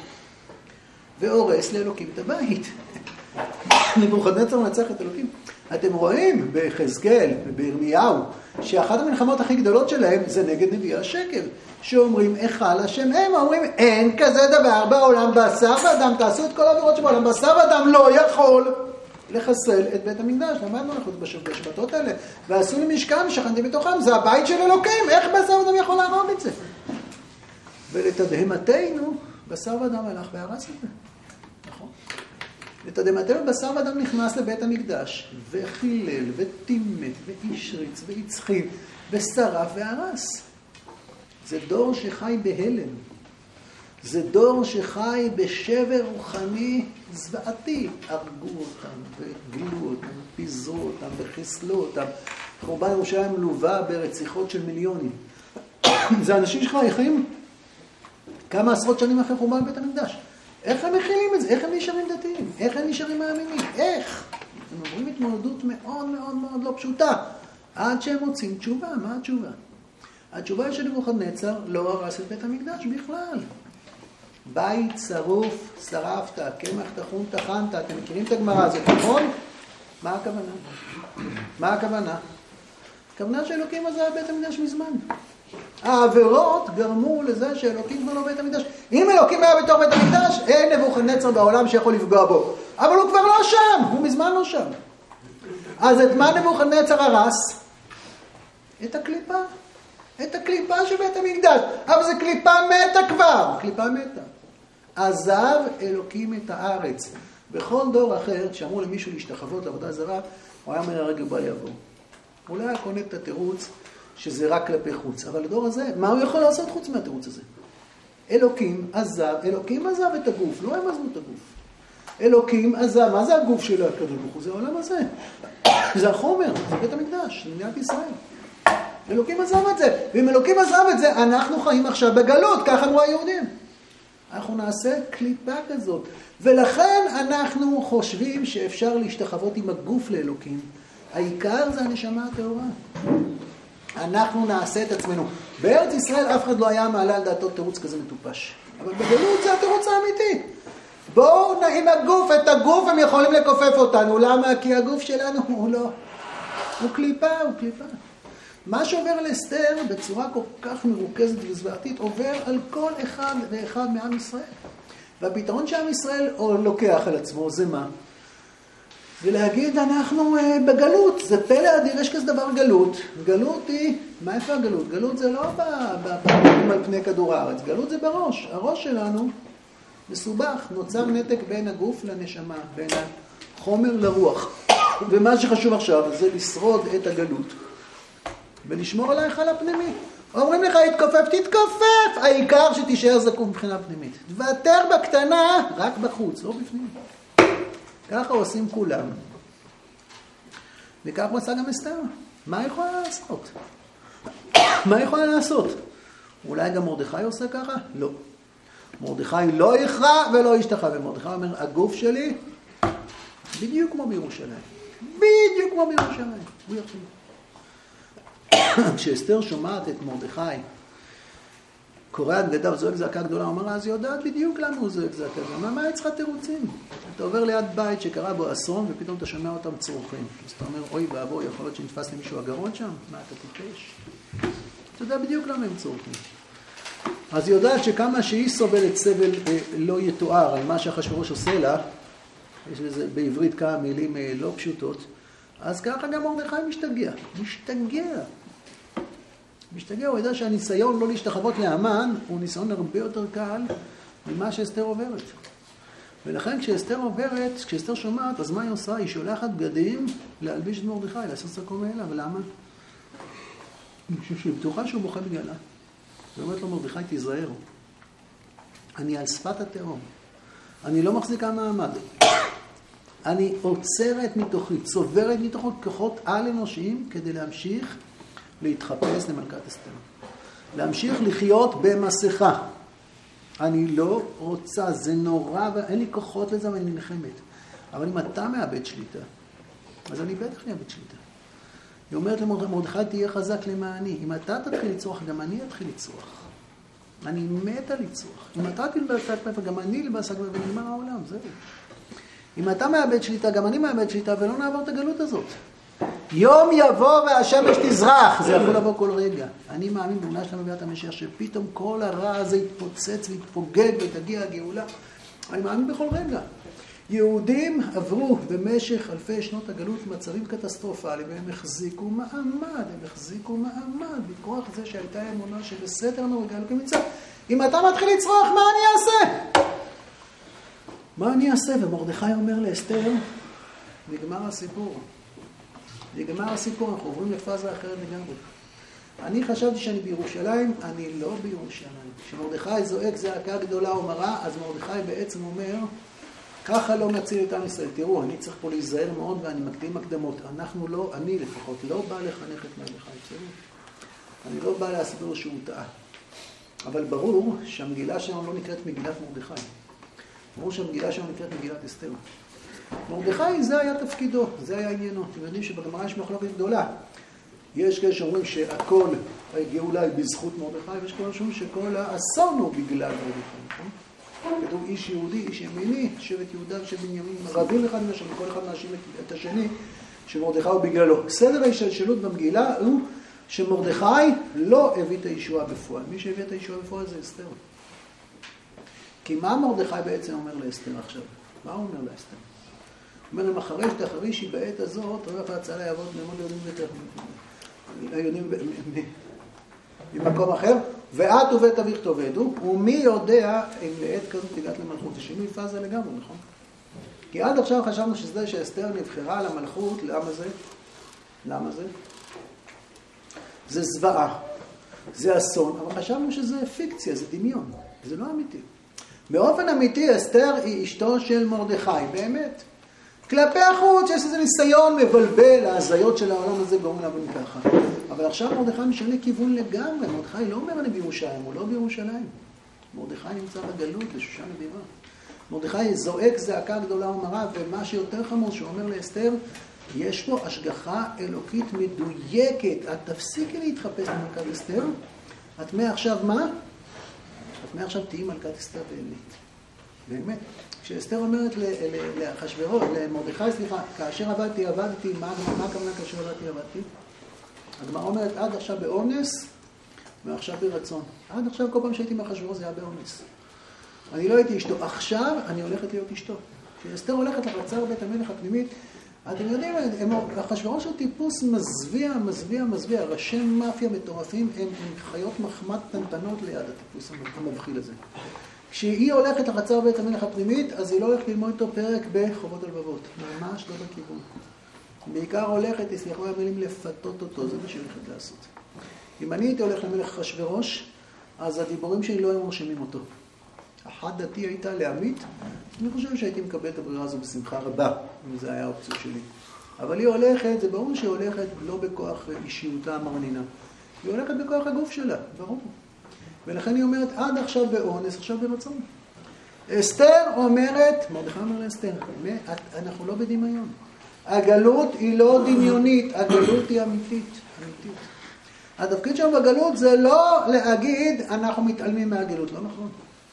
S1: והורס לאלוקים את הבית. נבוכדנצר מנצח את אלוקים. אתם רואים בחזקאל ובירמיהו שאחת המלחמות הכי גדולות שלהם זה נגד נביאי השקר, שאומרים היכל השם הם, אומרים אין כזה דבר בעולם, בשר ואדם, תעשו את כל העבירות שבעולם, בשר ואדם לא יכול לחסל את בית המקדש. למדנו אנחנו בשבתות האלה, ועשו לי משכן ושכנתי בתוכם, זה הבית של אלוקים, איך בשר ואדם יכול להרוג את זה? ולתדהמתנו בשר ואדם הלך והרס את זה. נכון? לתדהמתנו בשר ואדם נכנס לבית המקדש וחילל וטימט והשריץ והצחיל ושרף והרס. זה דור שחי בהלם. זה דור שחי בשבר רוחני זוועתי. הרגו אותם וגילו אותם, פיזרו אותם וחיסלו אותם. חורבן ירושלים מלווה ברציחות של מיליונים. זה אנשים שחיים כמה עשרות שנים אחרי חורבן בית המקדש. איך הם מכילים את זה? איך הם נשארים דתיים? איך הם נשארים מאמינים? איך? הם עוברים התמודדות מאוד מאוד מאוד לא פשוטה. עד שהם מוצאים תשובה. מה התשובה? התשובה היא שנבוכדנצר לא הרס את בית המקדש בכלל. בית שרוף, שרפת, קמח טחון טחנת. אתם מכירים את הגמרא הזאת, נכון? מה הכוונה? מה הכוונה? הכוונה שאלוקים עזב בית המקדש מזמן. העבירות גרמו לזה שאלוקים כבר לא בית המקדש. אם אלוקים היה בתוך בית המקדש, אין נבוכדנצר בעולם שיכול לפגוע בו. אבל הוא כבר לא שם, הוא מזמן לא שם. אז את מה נבוכדנצר הרס? את הקליפה. את הקליפה של בית המקדש. אבל זה קליפה מתה כבר. קליפה מתה. עזב אלוקים את הארץ. בכל דור אחר, כשאמרו למישהו להשתחוות לעבודה זרה, הוא היה אומר הרגע בל יבוא. הוא לא היה קונה את התירוץ שזה רק כלפי חוץ. אבל הדור הזה, מה הוא יכול לעשות חוץ מהתירוץ הזה? אלוקים עזב, אלוקים עזב את הגוף, לא הם עזבו את הגוף. אלוקים עזב, מה זה הגוף של הקדוש ברוך הוא? זה העולם הזה. זה החומר, זה בית המקדש, זה מדינת ישראל. אלוקים עזב את זה, ואם אלוקים עזב את זה, אנחנו חיים עכשיו בגלות, ככה אמרו היהודים. אנחנו נעשה קליפה כזאת, ולכן אנחנו חושבים שאפשר להשתחוות עם הגוף לאלוקים. העיקר זה הנשמה הטהורה. אנחנו נעשה את עצמנו. בארץ ישראל אף אחד לא היה מעלה על דעתו תירוץ כזה מטופש. אבל בגלות זה התירוץ האמיתי. בואו נעים הגוף, את הגוף הם יכולים לקופף אותנו. למה? כי הגוף שלנו הוא לא. הוא קליפה, הוא קליפה. מה שעובר על אסתר בצורה כל כך מרוכזת וזוועתית, עובר על כל אחד ואחד מעם ישראל. והפתרון שעם ישראל לוקח על עצמו זה מה? ולהגיד אנחנו בגלות, זה פלא אדיר, יש כזה דבר גלות. גלות היא, מה איפה הגלות? גלות זה לא בפנים על פני כדור הארץ, גלות זה בראש. הראש שלנו מסובך, נוצר נתק בין הגוף לנשמה, בין החומר לרוח. ומה שחשוב עכשיו זה לשרוד את הגלות ולשמור על ההיכל הפנימי. אומרים לך, התכופף, תתכופף, העיקר שתישאר זקוף מבחינה פנימית. תוותר בקטנה, רק בחוץ, לא בפנים. ככה עושים כולם. וכך עושה גם אסתר. מה היא יכולה לעשות? מה היא יכולה לעשות? אולי גם מרדכי עושה ככה? לא. מרדכי לא יכרע ולא ישתחווה. ומרדכי אומר, הגוף שלי בדיוק כמו בירושלים. בדיוק כמו בירושלים. הוא יכול. כשאסתר שומעת את מרדכי קורא את בגדיו זועק זעקה גדולה, הוא אמר, אז היא יודעת בדיוק למה הוא זועק זעקה גדולה. מה היא צריכה תירוצים? אתה עובר ליד בית שקרה בו אסון, ופתאום אתה שומע אותם צורכים. אז אתה אומר, אוי ואבוי, יכול להיות שנתפס למישהו הגרון שם? מה, אתה טיפש? אתה יודע בדיוק למה הם צורכים. אז היא יודעת שכמה שהיא סובלת סבל לא יתואר על מה שאחשוורוש עושה לה, יש לזה בעברית כמה מילים לא פשוטות, אז ככה גם מרדכי משתגע. משתגע. משתגע, הוא יודע שהניסיון לא להשתחוות להמן הוא ניסיון הרבה יותר קל ממה שאסתר עוברת. ולכן כשאסתר עוברת, כשאסתר שומעת, אז מה היא עושה? היא שולחת בגדים להלביש את מרדכי, לעשות סקום מאלה. ולמה? היא בטוחה שהוא בוכה בגללה. ואומרת לו, מרדכי, תיזהר. אני על שפת התהום. אני לא מחזיקה מעמד. אני עוצרת מתוכי, צוברת מתוכו כוחות על-אנושיים כדי להמשיך להתחפש למלכת אסתר. להמשיך לחיות במסכה. אני לא רוצה, זה נורא, ואין לי כוחות לזה ואני נלחמת. אבל אם אתה מאבד שליטה, אז אני בטח מאבד שליטה. היא אומרת למרדכי, תהיה חזק למעני. אם אתה תתחיל לצרוח, גם אני אתחיל לצרוח. אני מתה לצרוח. אם אתה תלבש פפה, גם אני תלבש פפה, ונגמר העולם, זהו. אם אתה מאבד שליטה, גם אני מאבד שליטה, ולא נעבור את הגלות הזאת. יום יבוא והשמש תזרח, זה יכול לבוא כל רגע. אני מאמין באמונה שלנו ביאת המשיח, שפתאום כל הרע הזה יתפוצץ ויתפוגג ותגיע הגאולה. אני מאמין בכל רגע. יהודים עברו במשך אלפי שנות הגלות מצבים קטסטרופליים, והם החזיקו מעמד, הם החזיקו מעמד, בכוח זה שהייתה אמונה שבסתר לנו רגע אלוקים מצא. אם אתה מתחיל לצרוח, מה אני אעשה? מה אני אעשה? ומרדכי אומר לאסתר, נגמר הסיפור. נגמר הסיפור, אנחנו עוברים לפאזה אחרת לגמרי. אני חשבתי שאני בירושלים, אני לא בירושלים. כשמרדכי זועק זעקה גדולה ומרה, אז מרדכי בעצם אומר, ככה לא נציל את עם ישראל. תראו, אני צריך פה להיזהר מאוד ואני מקדים מקדמות. אנחנו לא, אני לפחות, לא בא לחנך את מרדכי. בסדר? אני לא בא להסביר שהוא טעה. אבל ברור שהמגילה שלנו לא נקראת מגילת מרדכי. ברור שהמגילה שלנו נקראת מגילת אסתר. מרדכי זה היה תפקידו, זה היה עניינו. אתם יודעים שבגמרא יש מחלוקת גדולה. יש כאלה שאומרים שהכל הגאולה היא בזכות מרדכי, ויש כאלה שאומרים שכל האסון הוא בגלל מרדכי, נכון? כתוב איש יהודי, איש ימיני, שבט יהודה ושבט בנימין, רבים אחד עם השני, כל אחד מאשים את השני, שמרדכי הוא בגללו. סדר ההשתלשלות במגילה הוא שמרדכי לא הביא את הישועה בפועל. מי שהביא את הישועה בפועל זה אסתר. כי מה מרדכי בעצם אומר לאסתר עכשיו? מה הוא אומר לאסתר? הוא אומר להם, אחרי שתחרישי בעת הזאת, רוח ההצלה יעבוד נאמון ליהודים ויהודים ממקום אחר, ואת ובית אביך תאבדו, ומי יודע אם לעת כזאת תגעת למלכות. זה שינוי פאזה לגמרי, נכון? כי עד עכשיו חשבנו שזה שאסתר נבחרה למלכות, למה זה? למה זה? זה זוועה, זה אסון, אבל חשבנו שזה פיקציה, זה דמיון, זה לא אמיתי. באופן אמיתי, אסתר היא אשתו של מרדכי, באמת. כלפי החוץ יש איזה ניסיון מבלבל, ההזיות של העולם הזה גורם להבין ככה. אבל עכשיו מרדכי משנה כיוון לגמרי, מרדכי לא אומר אני בירושלים, הוא לא בירושלים. מרדכי נמצא בגלות, בשושן הבירה. מרדכי זועק זעקה גדולה ומרה, ומה שיותר חמור שהוא אומר לאסתר, יש פה השגחה אלוקית מדויקת. את תפסיקי להתחפש למלכת אסתר. את מעכשיו מה? את מעכשיו תהיי מלכת אסתר באמת. באמת. כשאסתר אומרת לאחשוורוש, למרדכי, סליחה, כאשר עבדתי, עבדתי, מה, מה הכוונה כאשר עבדתי, עבדתי? הגמרא אומרת, עד עכשיו באונס, ועכשיו ברצון. עד עכשיו כל פעם שהייתי מאחשוורוש זה היה באונס. אני לא הייתי אשתו. עכשיו אני הולכת להיות אשתו. כשאסתר הולכת לחצר בית המלך הפנימית, אתם יודעים, אחשוורוש הוא טיפוס מזוויע, מזוויע, מזוויע. ראשי מאפיה מטורפים הם, הם חיות מחמד טנטנות ליד הטיפוס המבחיל הזה. כשהיא הולכת לחצר בית המלך הפנימית, אז היא לא הולכת ללמוד איתו פרק בחובות הלבבות. ממש לא בכיוון. בעיקר הולכת, תסלחו המילים, לפתות אותו. זה מה שהיא הולכת לעשות. אם אני הייתי הולך למלך אחשוורוש, אז הדיבורים שלי לא היו מרשימים אותו. אחת דתי הייתה להמית, אני חושב שהייתי מקבל את הברירה הזו בשמחה רבה, אם זה היה האופציה שלי. אבל היא הולכת, זה ברור שהיא הולכת לא בכוח אישיותה המרנינה. היא הולכת בכוח הגוף שלה, ברור. ולכן היא אומרת, עד עכשיו באונס, עכשיו ברצון. אסתר אומרת, מרדכי אומר לאסתר, אנחנו לא בדמיון. הגלות היא לא דמיונית, הגלות היא אמיתית. אמיתית. התפקיד שלנו בגלות זה לא להגיד, אנחנו מתעלמים מהגלות, לא נכון.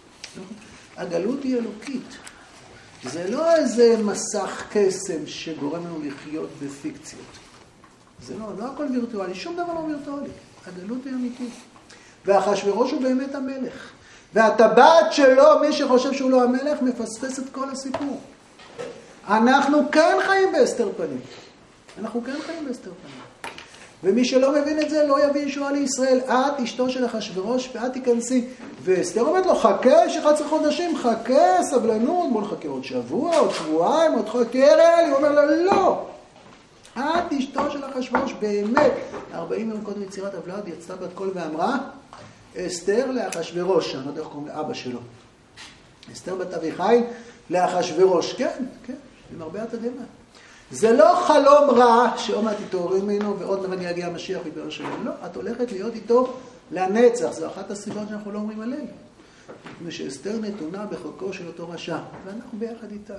S1: הגלות היא אלוקית. זה לא איזה מסך קסם שגורם לנו לחיות בפיקציות. זה לא, לא הכל וירטואלי, שום דבר לא וירטואלי. הגלות היא אמיתית. ואחשוורוש הוא באמת המלך. והטבעת שלו, מי שחושב שהוא לא המלך, מפספס את כל הסיפור. אנחנו כן חיים באסתר פנים. אנחנו כן חיים באסתר פנים. ומי שלא מבין את זה, לא יביא ישועה לישראל. את אשתו של אחשוורוש, ואת תיכנסי. ואסתר אומרת לו, חכה, יש אחד עשר חודשים, חכה, סבלנות, בוא נחכה עוד שבוע, עוד שבועיים, עוד חכה, הוא אומר לה, לא. את אשתו של אחשוורוש, באמת. ארבעים יום קודם יצירת הוולד, יצאה בת קול ואמרה, אסתר לאחשוורוש, אני לא יודע איך קוראים לאבא שלו. אסתר בת אביחי לאחשוורוש, כן, כן, עם הרבה התדהמה. זה לא חלום רע שעומד תתעוררים ממנו ועוד מעט יגיע המשיח מבאר שבע. לא, את הולכת להיות איתו לנצח. זו אחת הסיבות שאנחנו לא אומרים עליהם. מפני שאסתר נתונה בחוקו של אותו רשע, ואנחנו ביחד איתה.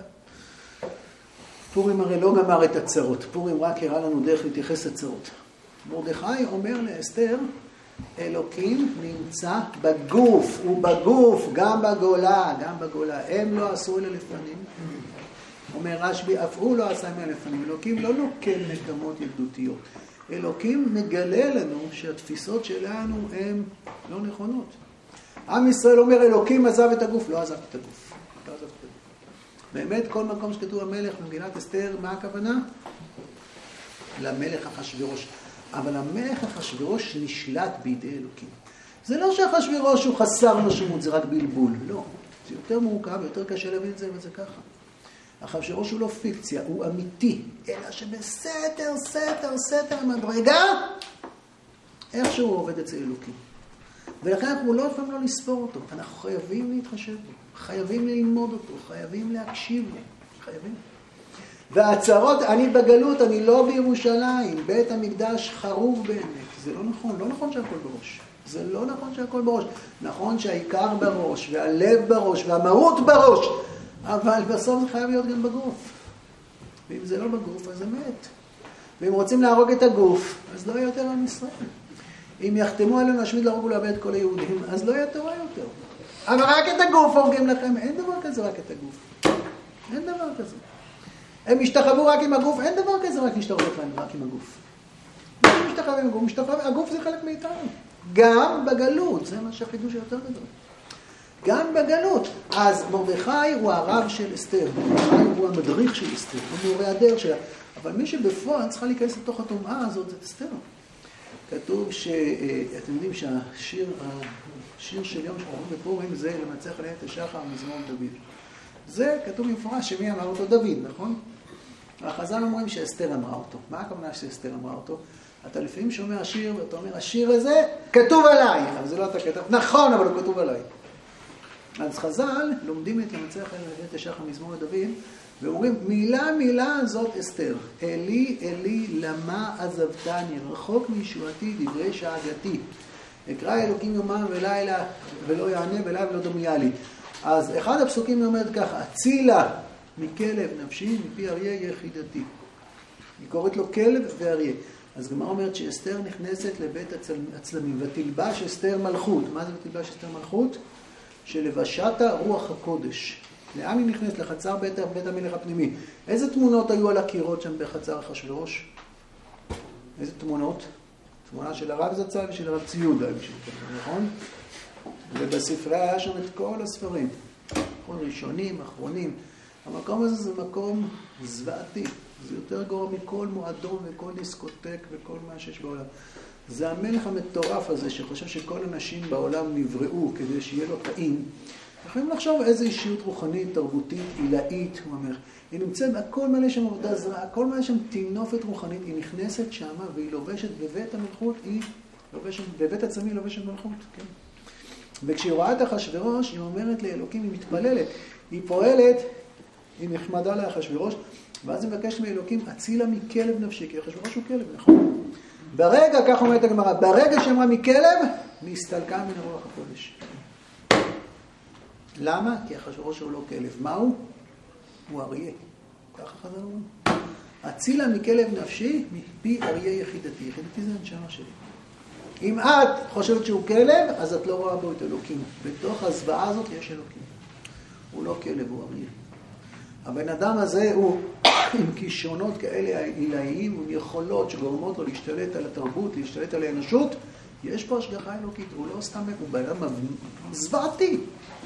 S1: פורים הרי לא גמר את הצרות. פורים רק הראה לנו דרך להתייחס לצרות. מרדכי אומר לאסתר, אלוקים נמצא בגוף, הוא בגוף, גם בגולה, גם בגולה. הם לא עשו אלה לפנים. אומר רשב"י, אף הוא לא עשה מאה לפנים. אלוקים לא נוקם נקמות ילדותיות. אלוקים מגלה לנו שהתפיסות שלנו הן לא נכונות. עם ישראל אומר, אלוקים עזב את הגוף, לא עזב את הגוף. לא עזב את הגוף. באמת, כל מקום שכתוב המלך במגילת אסתר, מה הכוונה? למלך אחשוורוש. אבל המלך אחשוורוש נשלט בידי אלוקים. זה לא שאחשוורוש הוא חסר משמעות, זה רק בלבול. לא. זה יותר מורכב, יותר קשה להבין את זה, וזה ככה. אחשוורוש הוא לא פיקציה, הוא אמיתי. אלא שבסתר, סתר, סתר, מדרגה, איכשהו הוא עובד אצל אלוקים. ולכן אנחנו לא יכולים לא לספור אותו. אנחנו חייבים להתחשב בו. חייבים ללמוד אותו. חייבים להקשיב לו. חייבים. והצהרות, אני בגלות, אני לא בירושלים, בית המקדש חרוב באמת. זה לא נכון, לא נכון שהכל בראש. זה לא נכון שהכל בראש. נכון שהעיקר בראש, והלב בראש, והמהות בראש. אבל בסוף זה חייב להיות גם בגוף. ואם זה לא בגוף, אז זה מת. ואם רוצים להרוג את הגוף, אז לא יהיה יותר עם ישראל. אם יחתמו עלינו להשמיד, להרוג ולאבד את כל היהודים, אז לא יהיה תורה יותר. אבל רק את הגוף הורגים לכם. אין דבר כזה רק את הגוף. אין דבר כזה. הם משתחוו רק עם הגוף, אין דבר כזה רק משתחוות להם רק עם הגוף. הם משתחוו עם הגוף, משתחוו, הגוף זה חלק מאיתנו. גם בגלות, זה מה שהחידוש יותר גדול. גם בגלות. אז מרדכי הוא הרב של אסתר, מרדכי הוא המדריך של אסתר, הוא מורה הדרך שלה. אבל מי שבפועל צריכה להיכנס לתוך הטומאה הזאת, זה אסתר. כתוב שאתם יודעים שהשיר, השיר של יום שחורים בפורים זה למצח עליהם את השחר מזמור דוד. זה כתוב במפורש שמי אמר אותו דוד, נכון? החז"ל אומרים שאסתר אמרה אותו. מה הכוונה שאסתר אמרה אותו? אתה לפעמים שומע שיר ואתה אומר, השיר הזה כתוב עליי. אבל זה לא אתה כתב. נכון, אבל הוא כתוב עליי. אז חז"ל לומדים את למצח עליהם את השחר מזמור דוד, ואומרים, מילה מילה זאת אסתר. אלי, אלי, למה עזבתני? רחוק מישועתי, דברי שאגתי. אקרא אלוקים יומם ולילה, ולא יענה, ולילה ולא דומיה לי. אז אחד הפסוקים אומרת ככה, הצילה מכלב נפשי, מפי אריה יחידתי. היא קוראת לו כלב ואריה. אז גמרא אומרת שאסתר נכנסת לבית הצלמים, ותלבש אסתר מלכות. מה זה ותלבש אסתר מלכות? שלבשת רוח הקודש. לאן היא נכנסת? לחצר בית, בית המלך הפנימי. איזה תמונות היו על הקירות שם בחצר אחשוורוש? איזה תמונות? תמונה של הרב זצ"ל ושל הרב ציודה, נכון? ובספרי היה שם את כל הספרים. כל ראשונים, אחרונים. המקום הזה זה מקום זוועתי. זה יותר גרוע מכל מועדון וכל דיסקוטק וכל מה שיש בעולם. זה המלך המטורף הזה שחושב שכל אנשים בעולם נבראו כדי שיהיה לו טעים. יכולים לחשוב איזו אישיות רוחנית, תרבותית, עילאית, הוא אומר. היא נמצאת, הכל מלא שם עבודה זרה, הכל מלא שם תינופת רוחנית, היא נכנסת שמה והיא לובשת בבית המלכות, היא לובשת, בבית הצלמים היא לובשת מלכות, כן. וכשהיא רואה את אחשוורוש, היא אומרת לאלוקים, היא מתפללת, היא פועלת, היא נחמדה לאחשוורוש, ואז היא מבקשת מאלוקים, הצילה מכלב נפשי, כי אחשוורוש הוא כלב, נכון? ברגע, כך אומרת הגמרא, ברגע שאמרה מכלב, נסתלקה מן רוח הקודש. למה? כי אחשוורוש הוא לא כלב. מה הוא? הוא אריה. ככה חז"ל אומרים. הצילה מכלב נפשי, מפי אריה יחידתי. יחידתי זה הנשמה שלי. אם את חושבת שהוא כלב, אז את לא רואה בו את אלוקים. בתוך הזוועה הזאת יש אלוקים. הוא לא כלב, הוא אריה. הבן אדם הזה הוא עם כישרונות כאלה עילאיים, עם יכולות שגורמות לו להשתלט על התרבות, להשתלט על האנושות. יש פה השגחה אלוקית, הוא לא סתם, הוא בן אדם זוועתי.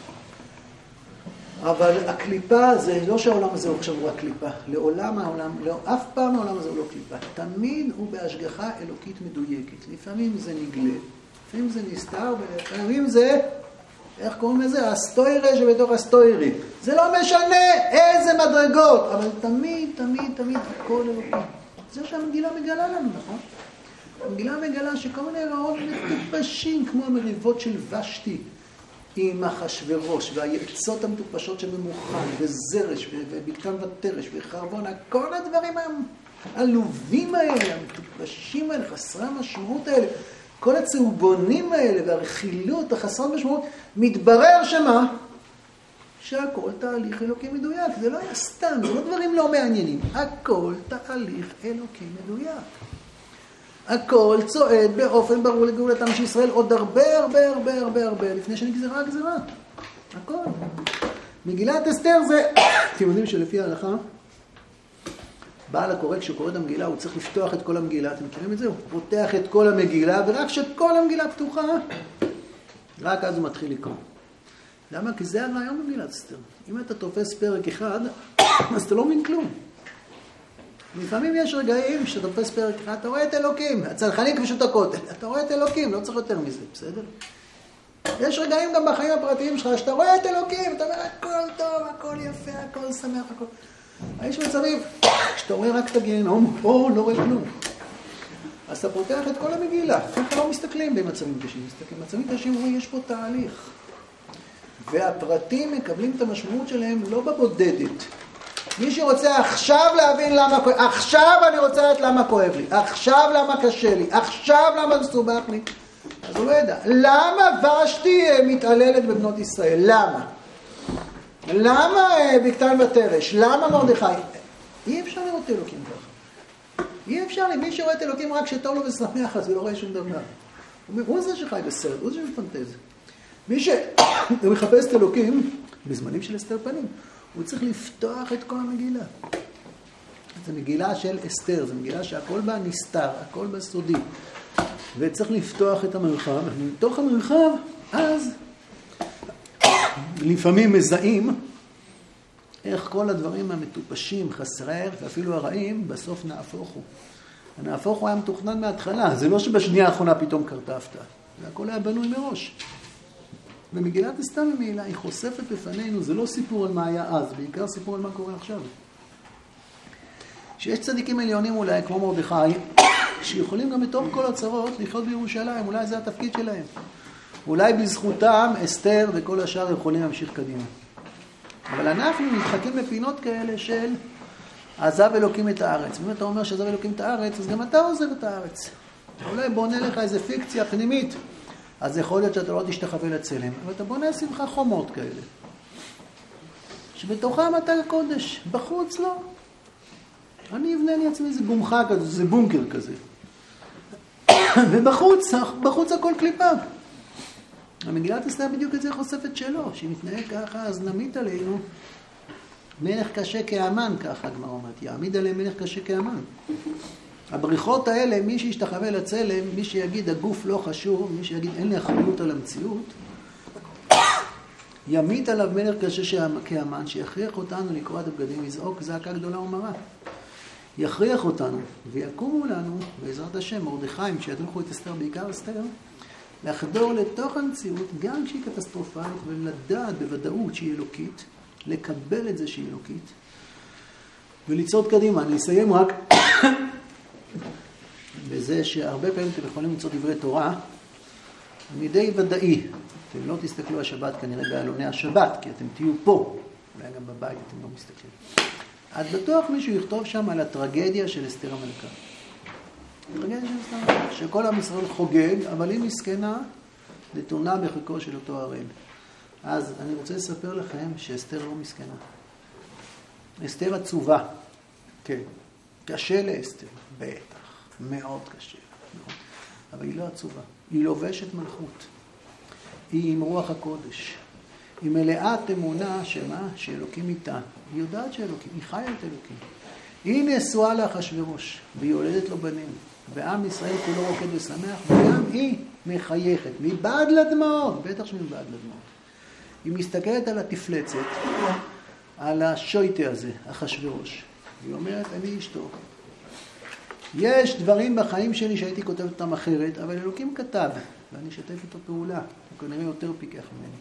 S1: אבל הקליפה זה לא שהעולם הזה הוא עכשיו רק קליפה. לעולם העולם, לא, אף פעם העולם הזה הוא לא קליפה. תמיד הוא בהשגחה אלוקית מדויקת. לפעמים זה נגלה, לפעמים זה נסתר, ולפעמים זה, איך קוראים לזה? הסטוירה שבתוך הסטוירי. זה לא משנה איזה מדרגות, אבל תמיד, תמיד, תמיד הכל אלוקי. זה שהמגילה מגלה לנו, נכון? המגילה מגלה שכל מיני רעות מטופשים, כמו המריבות של ושתי, עם אחשוורוש, והיעצות המטופשות של ממוכן, וזרש, ובקתן ותרש, וחרבון, כל הדברים העלובים האלה, המטופשים האלה, חסרי המשמעות האלה, כל הצהובונים האלה, והרכילות, החסרת משמעות, מתברר שמה? שהכל תהליך אלוקי מדויק. זה לא היה סתם, זה לא דברים לא מעניינים. הכל תהליך אלוקי מדויק. הכל צועד באופן ברור לגאולתם של ישראל עוד הרבה הרבה הרבה הרבה הרבה לפני שנגזרה הגזרה. הכל. מגילת אסתר זה, אתם יודעים שלפי ההלכה, בעל הקורא כשהוא קורא את המגילה הוא צריך לפתוח את כל המגילה. אתם מכירים את זה? הוא פותח את כל המגילה ורק שכל המגילה פתוחה, רק אז הוא מתחיל לקרוא. למה? כי זה הרעיון במגילת אסתר. אם אתה תופס פרק אחד, אז אתה לא מבין כלום. לפעמים יש רגעים שאתה תופס פרק אחד, אתה רואה את אלוקים, הצנחנים כבשו את הכותל, אתה רואה את אלוקים, לא צריך יותר מזה, בסדר? יש רגעים גם בחיים הפרטיים שלך, שאתה רואה את אלוקים, אתה אומר, הכל טוב, הכל יפה, הכל שמח, הכל... יש מצבים, כשאתה רואה רק את הגיהנום, או לא רואה כלום. אז אתה פותח את כל המגילה, ככה לא מסתכלים במצבים קשים, מסתכלים. במצבים קשים רואים, יש פה תהליך. והפרטים מקבלים את המשמעות שלהם לא בבודדת, מי שרוצה עכשיו להבין למה כואב, עכשיו אני רוצה לדעת למה כואב לי, עכשיו למה קשה לי, עכשיו למה מסובך לי, אז הוא לא ידע. למה ושתי מתעללת בבנות ישראל? למה? למה בקטן ותרש? למה מרדכי? אי אפשר לראות אלוקים ככה. אי אפשר, מי שרואה את אלוקים רק שטוב לו ושמח, אז הוא לא רואה שום דבר. הוא זה שחי בסרט, הוא זה שמפנטז. מי שמחפש את אלוקים, בזמנים של אסתר פנים, הוא צריך לפתוח את כל המגילה. זו מגילה של אסתר, זו מגילה שהכל בה נסתר, הכל בה סודי. וצריך לפתוח את המרחב, ומתוך המרחב, אז לפעמים מזהים איך כל הדברים המטופשים, חסרי ערך ואפילו הרעים, בסוף נהפוכו. הנהפוך הוא היה מתוכנן מההתחלה, זה לא שבשנייה האחרונה פתאום קרתה הפתעה. זה הכל היה בנוי מראש. ומגילת אסתר ממילא היא חושפת בפנינו, זה לא סיפור על מה היה אז, בעיקר סיפור על מה קורה עכשיו. שיש צדיקים עליונים אולי, כמו מרדכי, שיכולים גם בתוך כל הצרות לחיות בירושלים, אולי זה התפקיד שלהם. אולי בזכותם אסתר וכל השאר יכולים להמשיך קדימה. אבל אנחנו מתחכים לפינות כאלה של עזב אלוקים את הארץ. אם אתה אומר שעזב אלוקים את הארץ, אז גם אתה עוזב את הארץ. אולי בונה לך איזו פיקציה פנימית, אז יכול להיות שאתה לא תשתחווה לצלם. אבל אתה בונה שמחה חומות כאלה. שבתוכם אתה קודש, בחוץ לא. אני אבנה לי עצמי איזה גומחה כזה, איזה בונקר כזה. ובחוץ, בחוץ הכל קליפה. המגילת אסתר בדיוק את זה חושפת שלו, שהיא מתנהג ככה, אז נמיט עלינו מלך קשה כאמן, ככה הגמרא אומרת, יעמיד עליהם מלך קשה כאמן. הבריחות האלה, מי שישתחווה לצלם, מי שיגיד הגוף לא חשוב, מי שיגיד אין לי אחריות על המציאות, ימיט עליו מלך קשה כאמן, שיכריח אותנו לקרוע את הבגדים, יזעוק זעקה גדולה ומרה. יכריח אותנו, ויקומו לנו, בעזרת השם, מרדכיים, שידריכו את אסתר, בעיקר אסתר, לחדור לתוך המציאות, גם כשהיא קטסטרופלית, ולדעת בוודאות שהיא אלוקית, לקבל את זה שהיא אלוקית, ולצעוד קדימה. אני אסיים רק בזה שהרבה פעמים אתם יכולים למצוא דברי תורה, אני די ודאי, אתם לא תסתכלו על השבת כנראה בעלוני השבת, כי אתם תהיו פה, אולי גם בבית אתם לא מסתכלים. אז בטוח מישהו יכתוב שם על הטרגדיה של אסתר המלכה. הטרגדיה של אסתר המלכה, שכל עם ישראל חוגג, אבל היא מסכנה, נתונה בחיקו של אותו הראל. אז אני רוצה לספר לכם שאסתר לא מסכנה. אסתר עצובה. כן. קשה לאסתר, בטח. מאוד קשה. מאוד. אבל היא לא עצובה. היא לובשת מלכות. היא עם רוח הקודש. היא מלאת אמונה שמה? שאלוקים איתה. היא יודעת שאלוקים, היא חיה את אלוקים. היא נשואה לאחשוורוש, והיא יולדת לו בנים. ועם ישראל כולו רוקד ושמח, וגם היא מחייכת. מבעד לדמעות, בטח שמבעד לדמעות. היא מסתכלת על התפלצת, על השויטה הזה, אחשוורוש. והיא אומרת, אני אשתו. יש דברים בחיים שלי שהייתי כותב אותם אחרת, אבל אלוקים כתב, ואני אשתף איתו פעולה. הוא כנראה יותר פיקח ממני.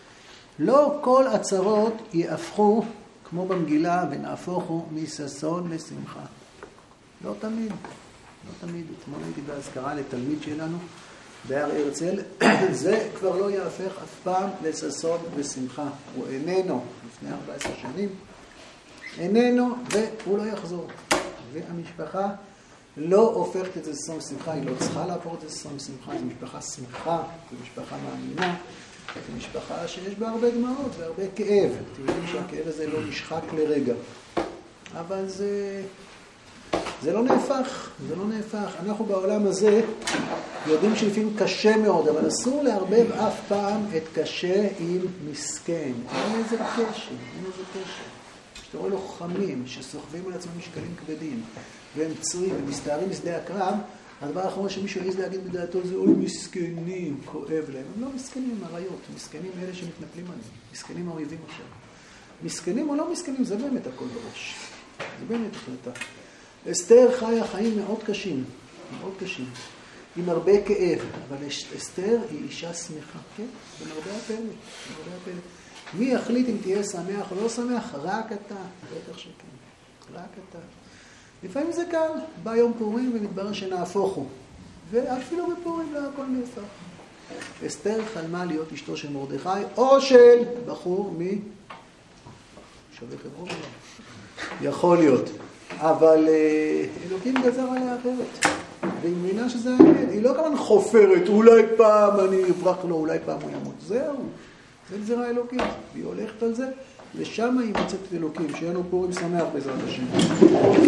S1: לא כל הצרות יהפכו, כמו במגילה, ונהפוכו מששון לשמחה. לא תמיד. לא תמיד. אתמול הייתי בהזכרה לתלמיד שלנו, בהר הרצל. זה כבר לא יהפך אף פעם לששון ושמחה. הוא איננו, לפני ארבע עשרה שנים, איננו, והוא לא יחזור. והמשפחה לא הופכת את זה לששון ושמחה. היא לא צריכה להפוך את זה לששון ושמחה. זו משפחה שמחה, זו משפחה מאמינה. זו משפחה שיש בה הרבה דמעות והרבה כאב. תראו שהכאב הזה לא נשחק לרגע. אבל זה, זה לא נהפך, זה לא נהפך. אנחנו בעולם הזה יודעים שלפעמים קשה מאוד, אבל אסור להרבב אף פעם את קשה עם מסכן. אין איזה קשר, אין איזה קשר. כשאתה רואה לוחמים שסוחבים על עצמם משקלים כבדים, והם צרים ומסתערים בשדה הקרב, הדבר האחרון שמישהו יעז להגיד בדעתו זה, אוי מסכנים, כואב להם. הם לא מסכנים, הם עריות, מסכנים אלה שמתנפלים עליהם, מסכנים האויבים עכשיו. מסכנים או לא מסכנים, זה באמת הכל בראש. זה באמת החלטה. אסתר חיה חיים מאוד קשים, מאוד קשים, עם הרבה כאב, אבל אסתר היא אישה שמחה, כן? במרבה הפלא, במרבה הפלא. מי יחליט אם תהיה שמח או לא שמח? רק אתה, בטח שכן, רק אתה. לפעמים זה קל, בא יום פורים ומתברר שנהפוכו. ואפילו בפורים לא הכל נהפך. אסתר חלמה להיות אשתו של מרדכי, או של בחור מי? שווה חברון. יכול להיות. אבל אלוקים גזר עליה אחרת. והיא מבינה שזה האמת. היא לא כמובן חופרת, אולי פעם אני אברח לו, אולי פעם הוא ימות. זהו. זה גזירה אלוקית. והיא הולכת על זה, ושם היא מוצאת את אלוקים. שיהיה לנו פורים שמח בעזרת השם.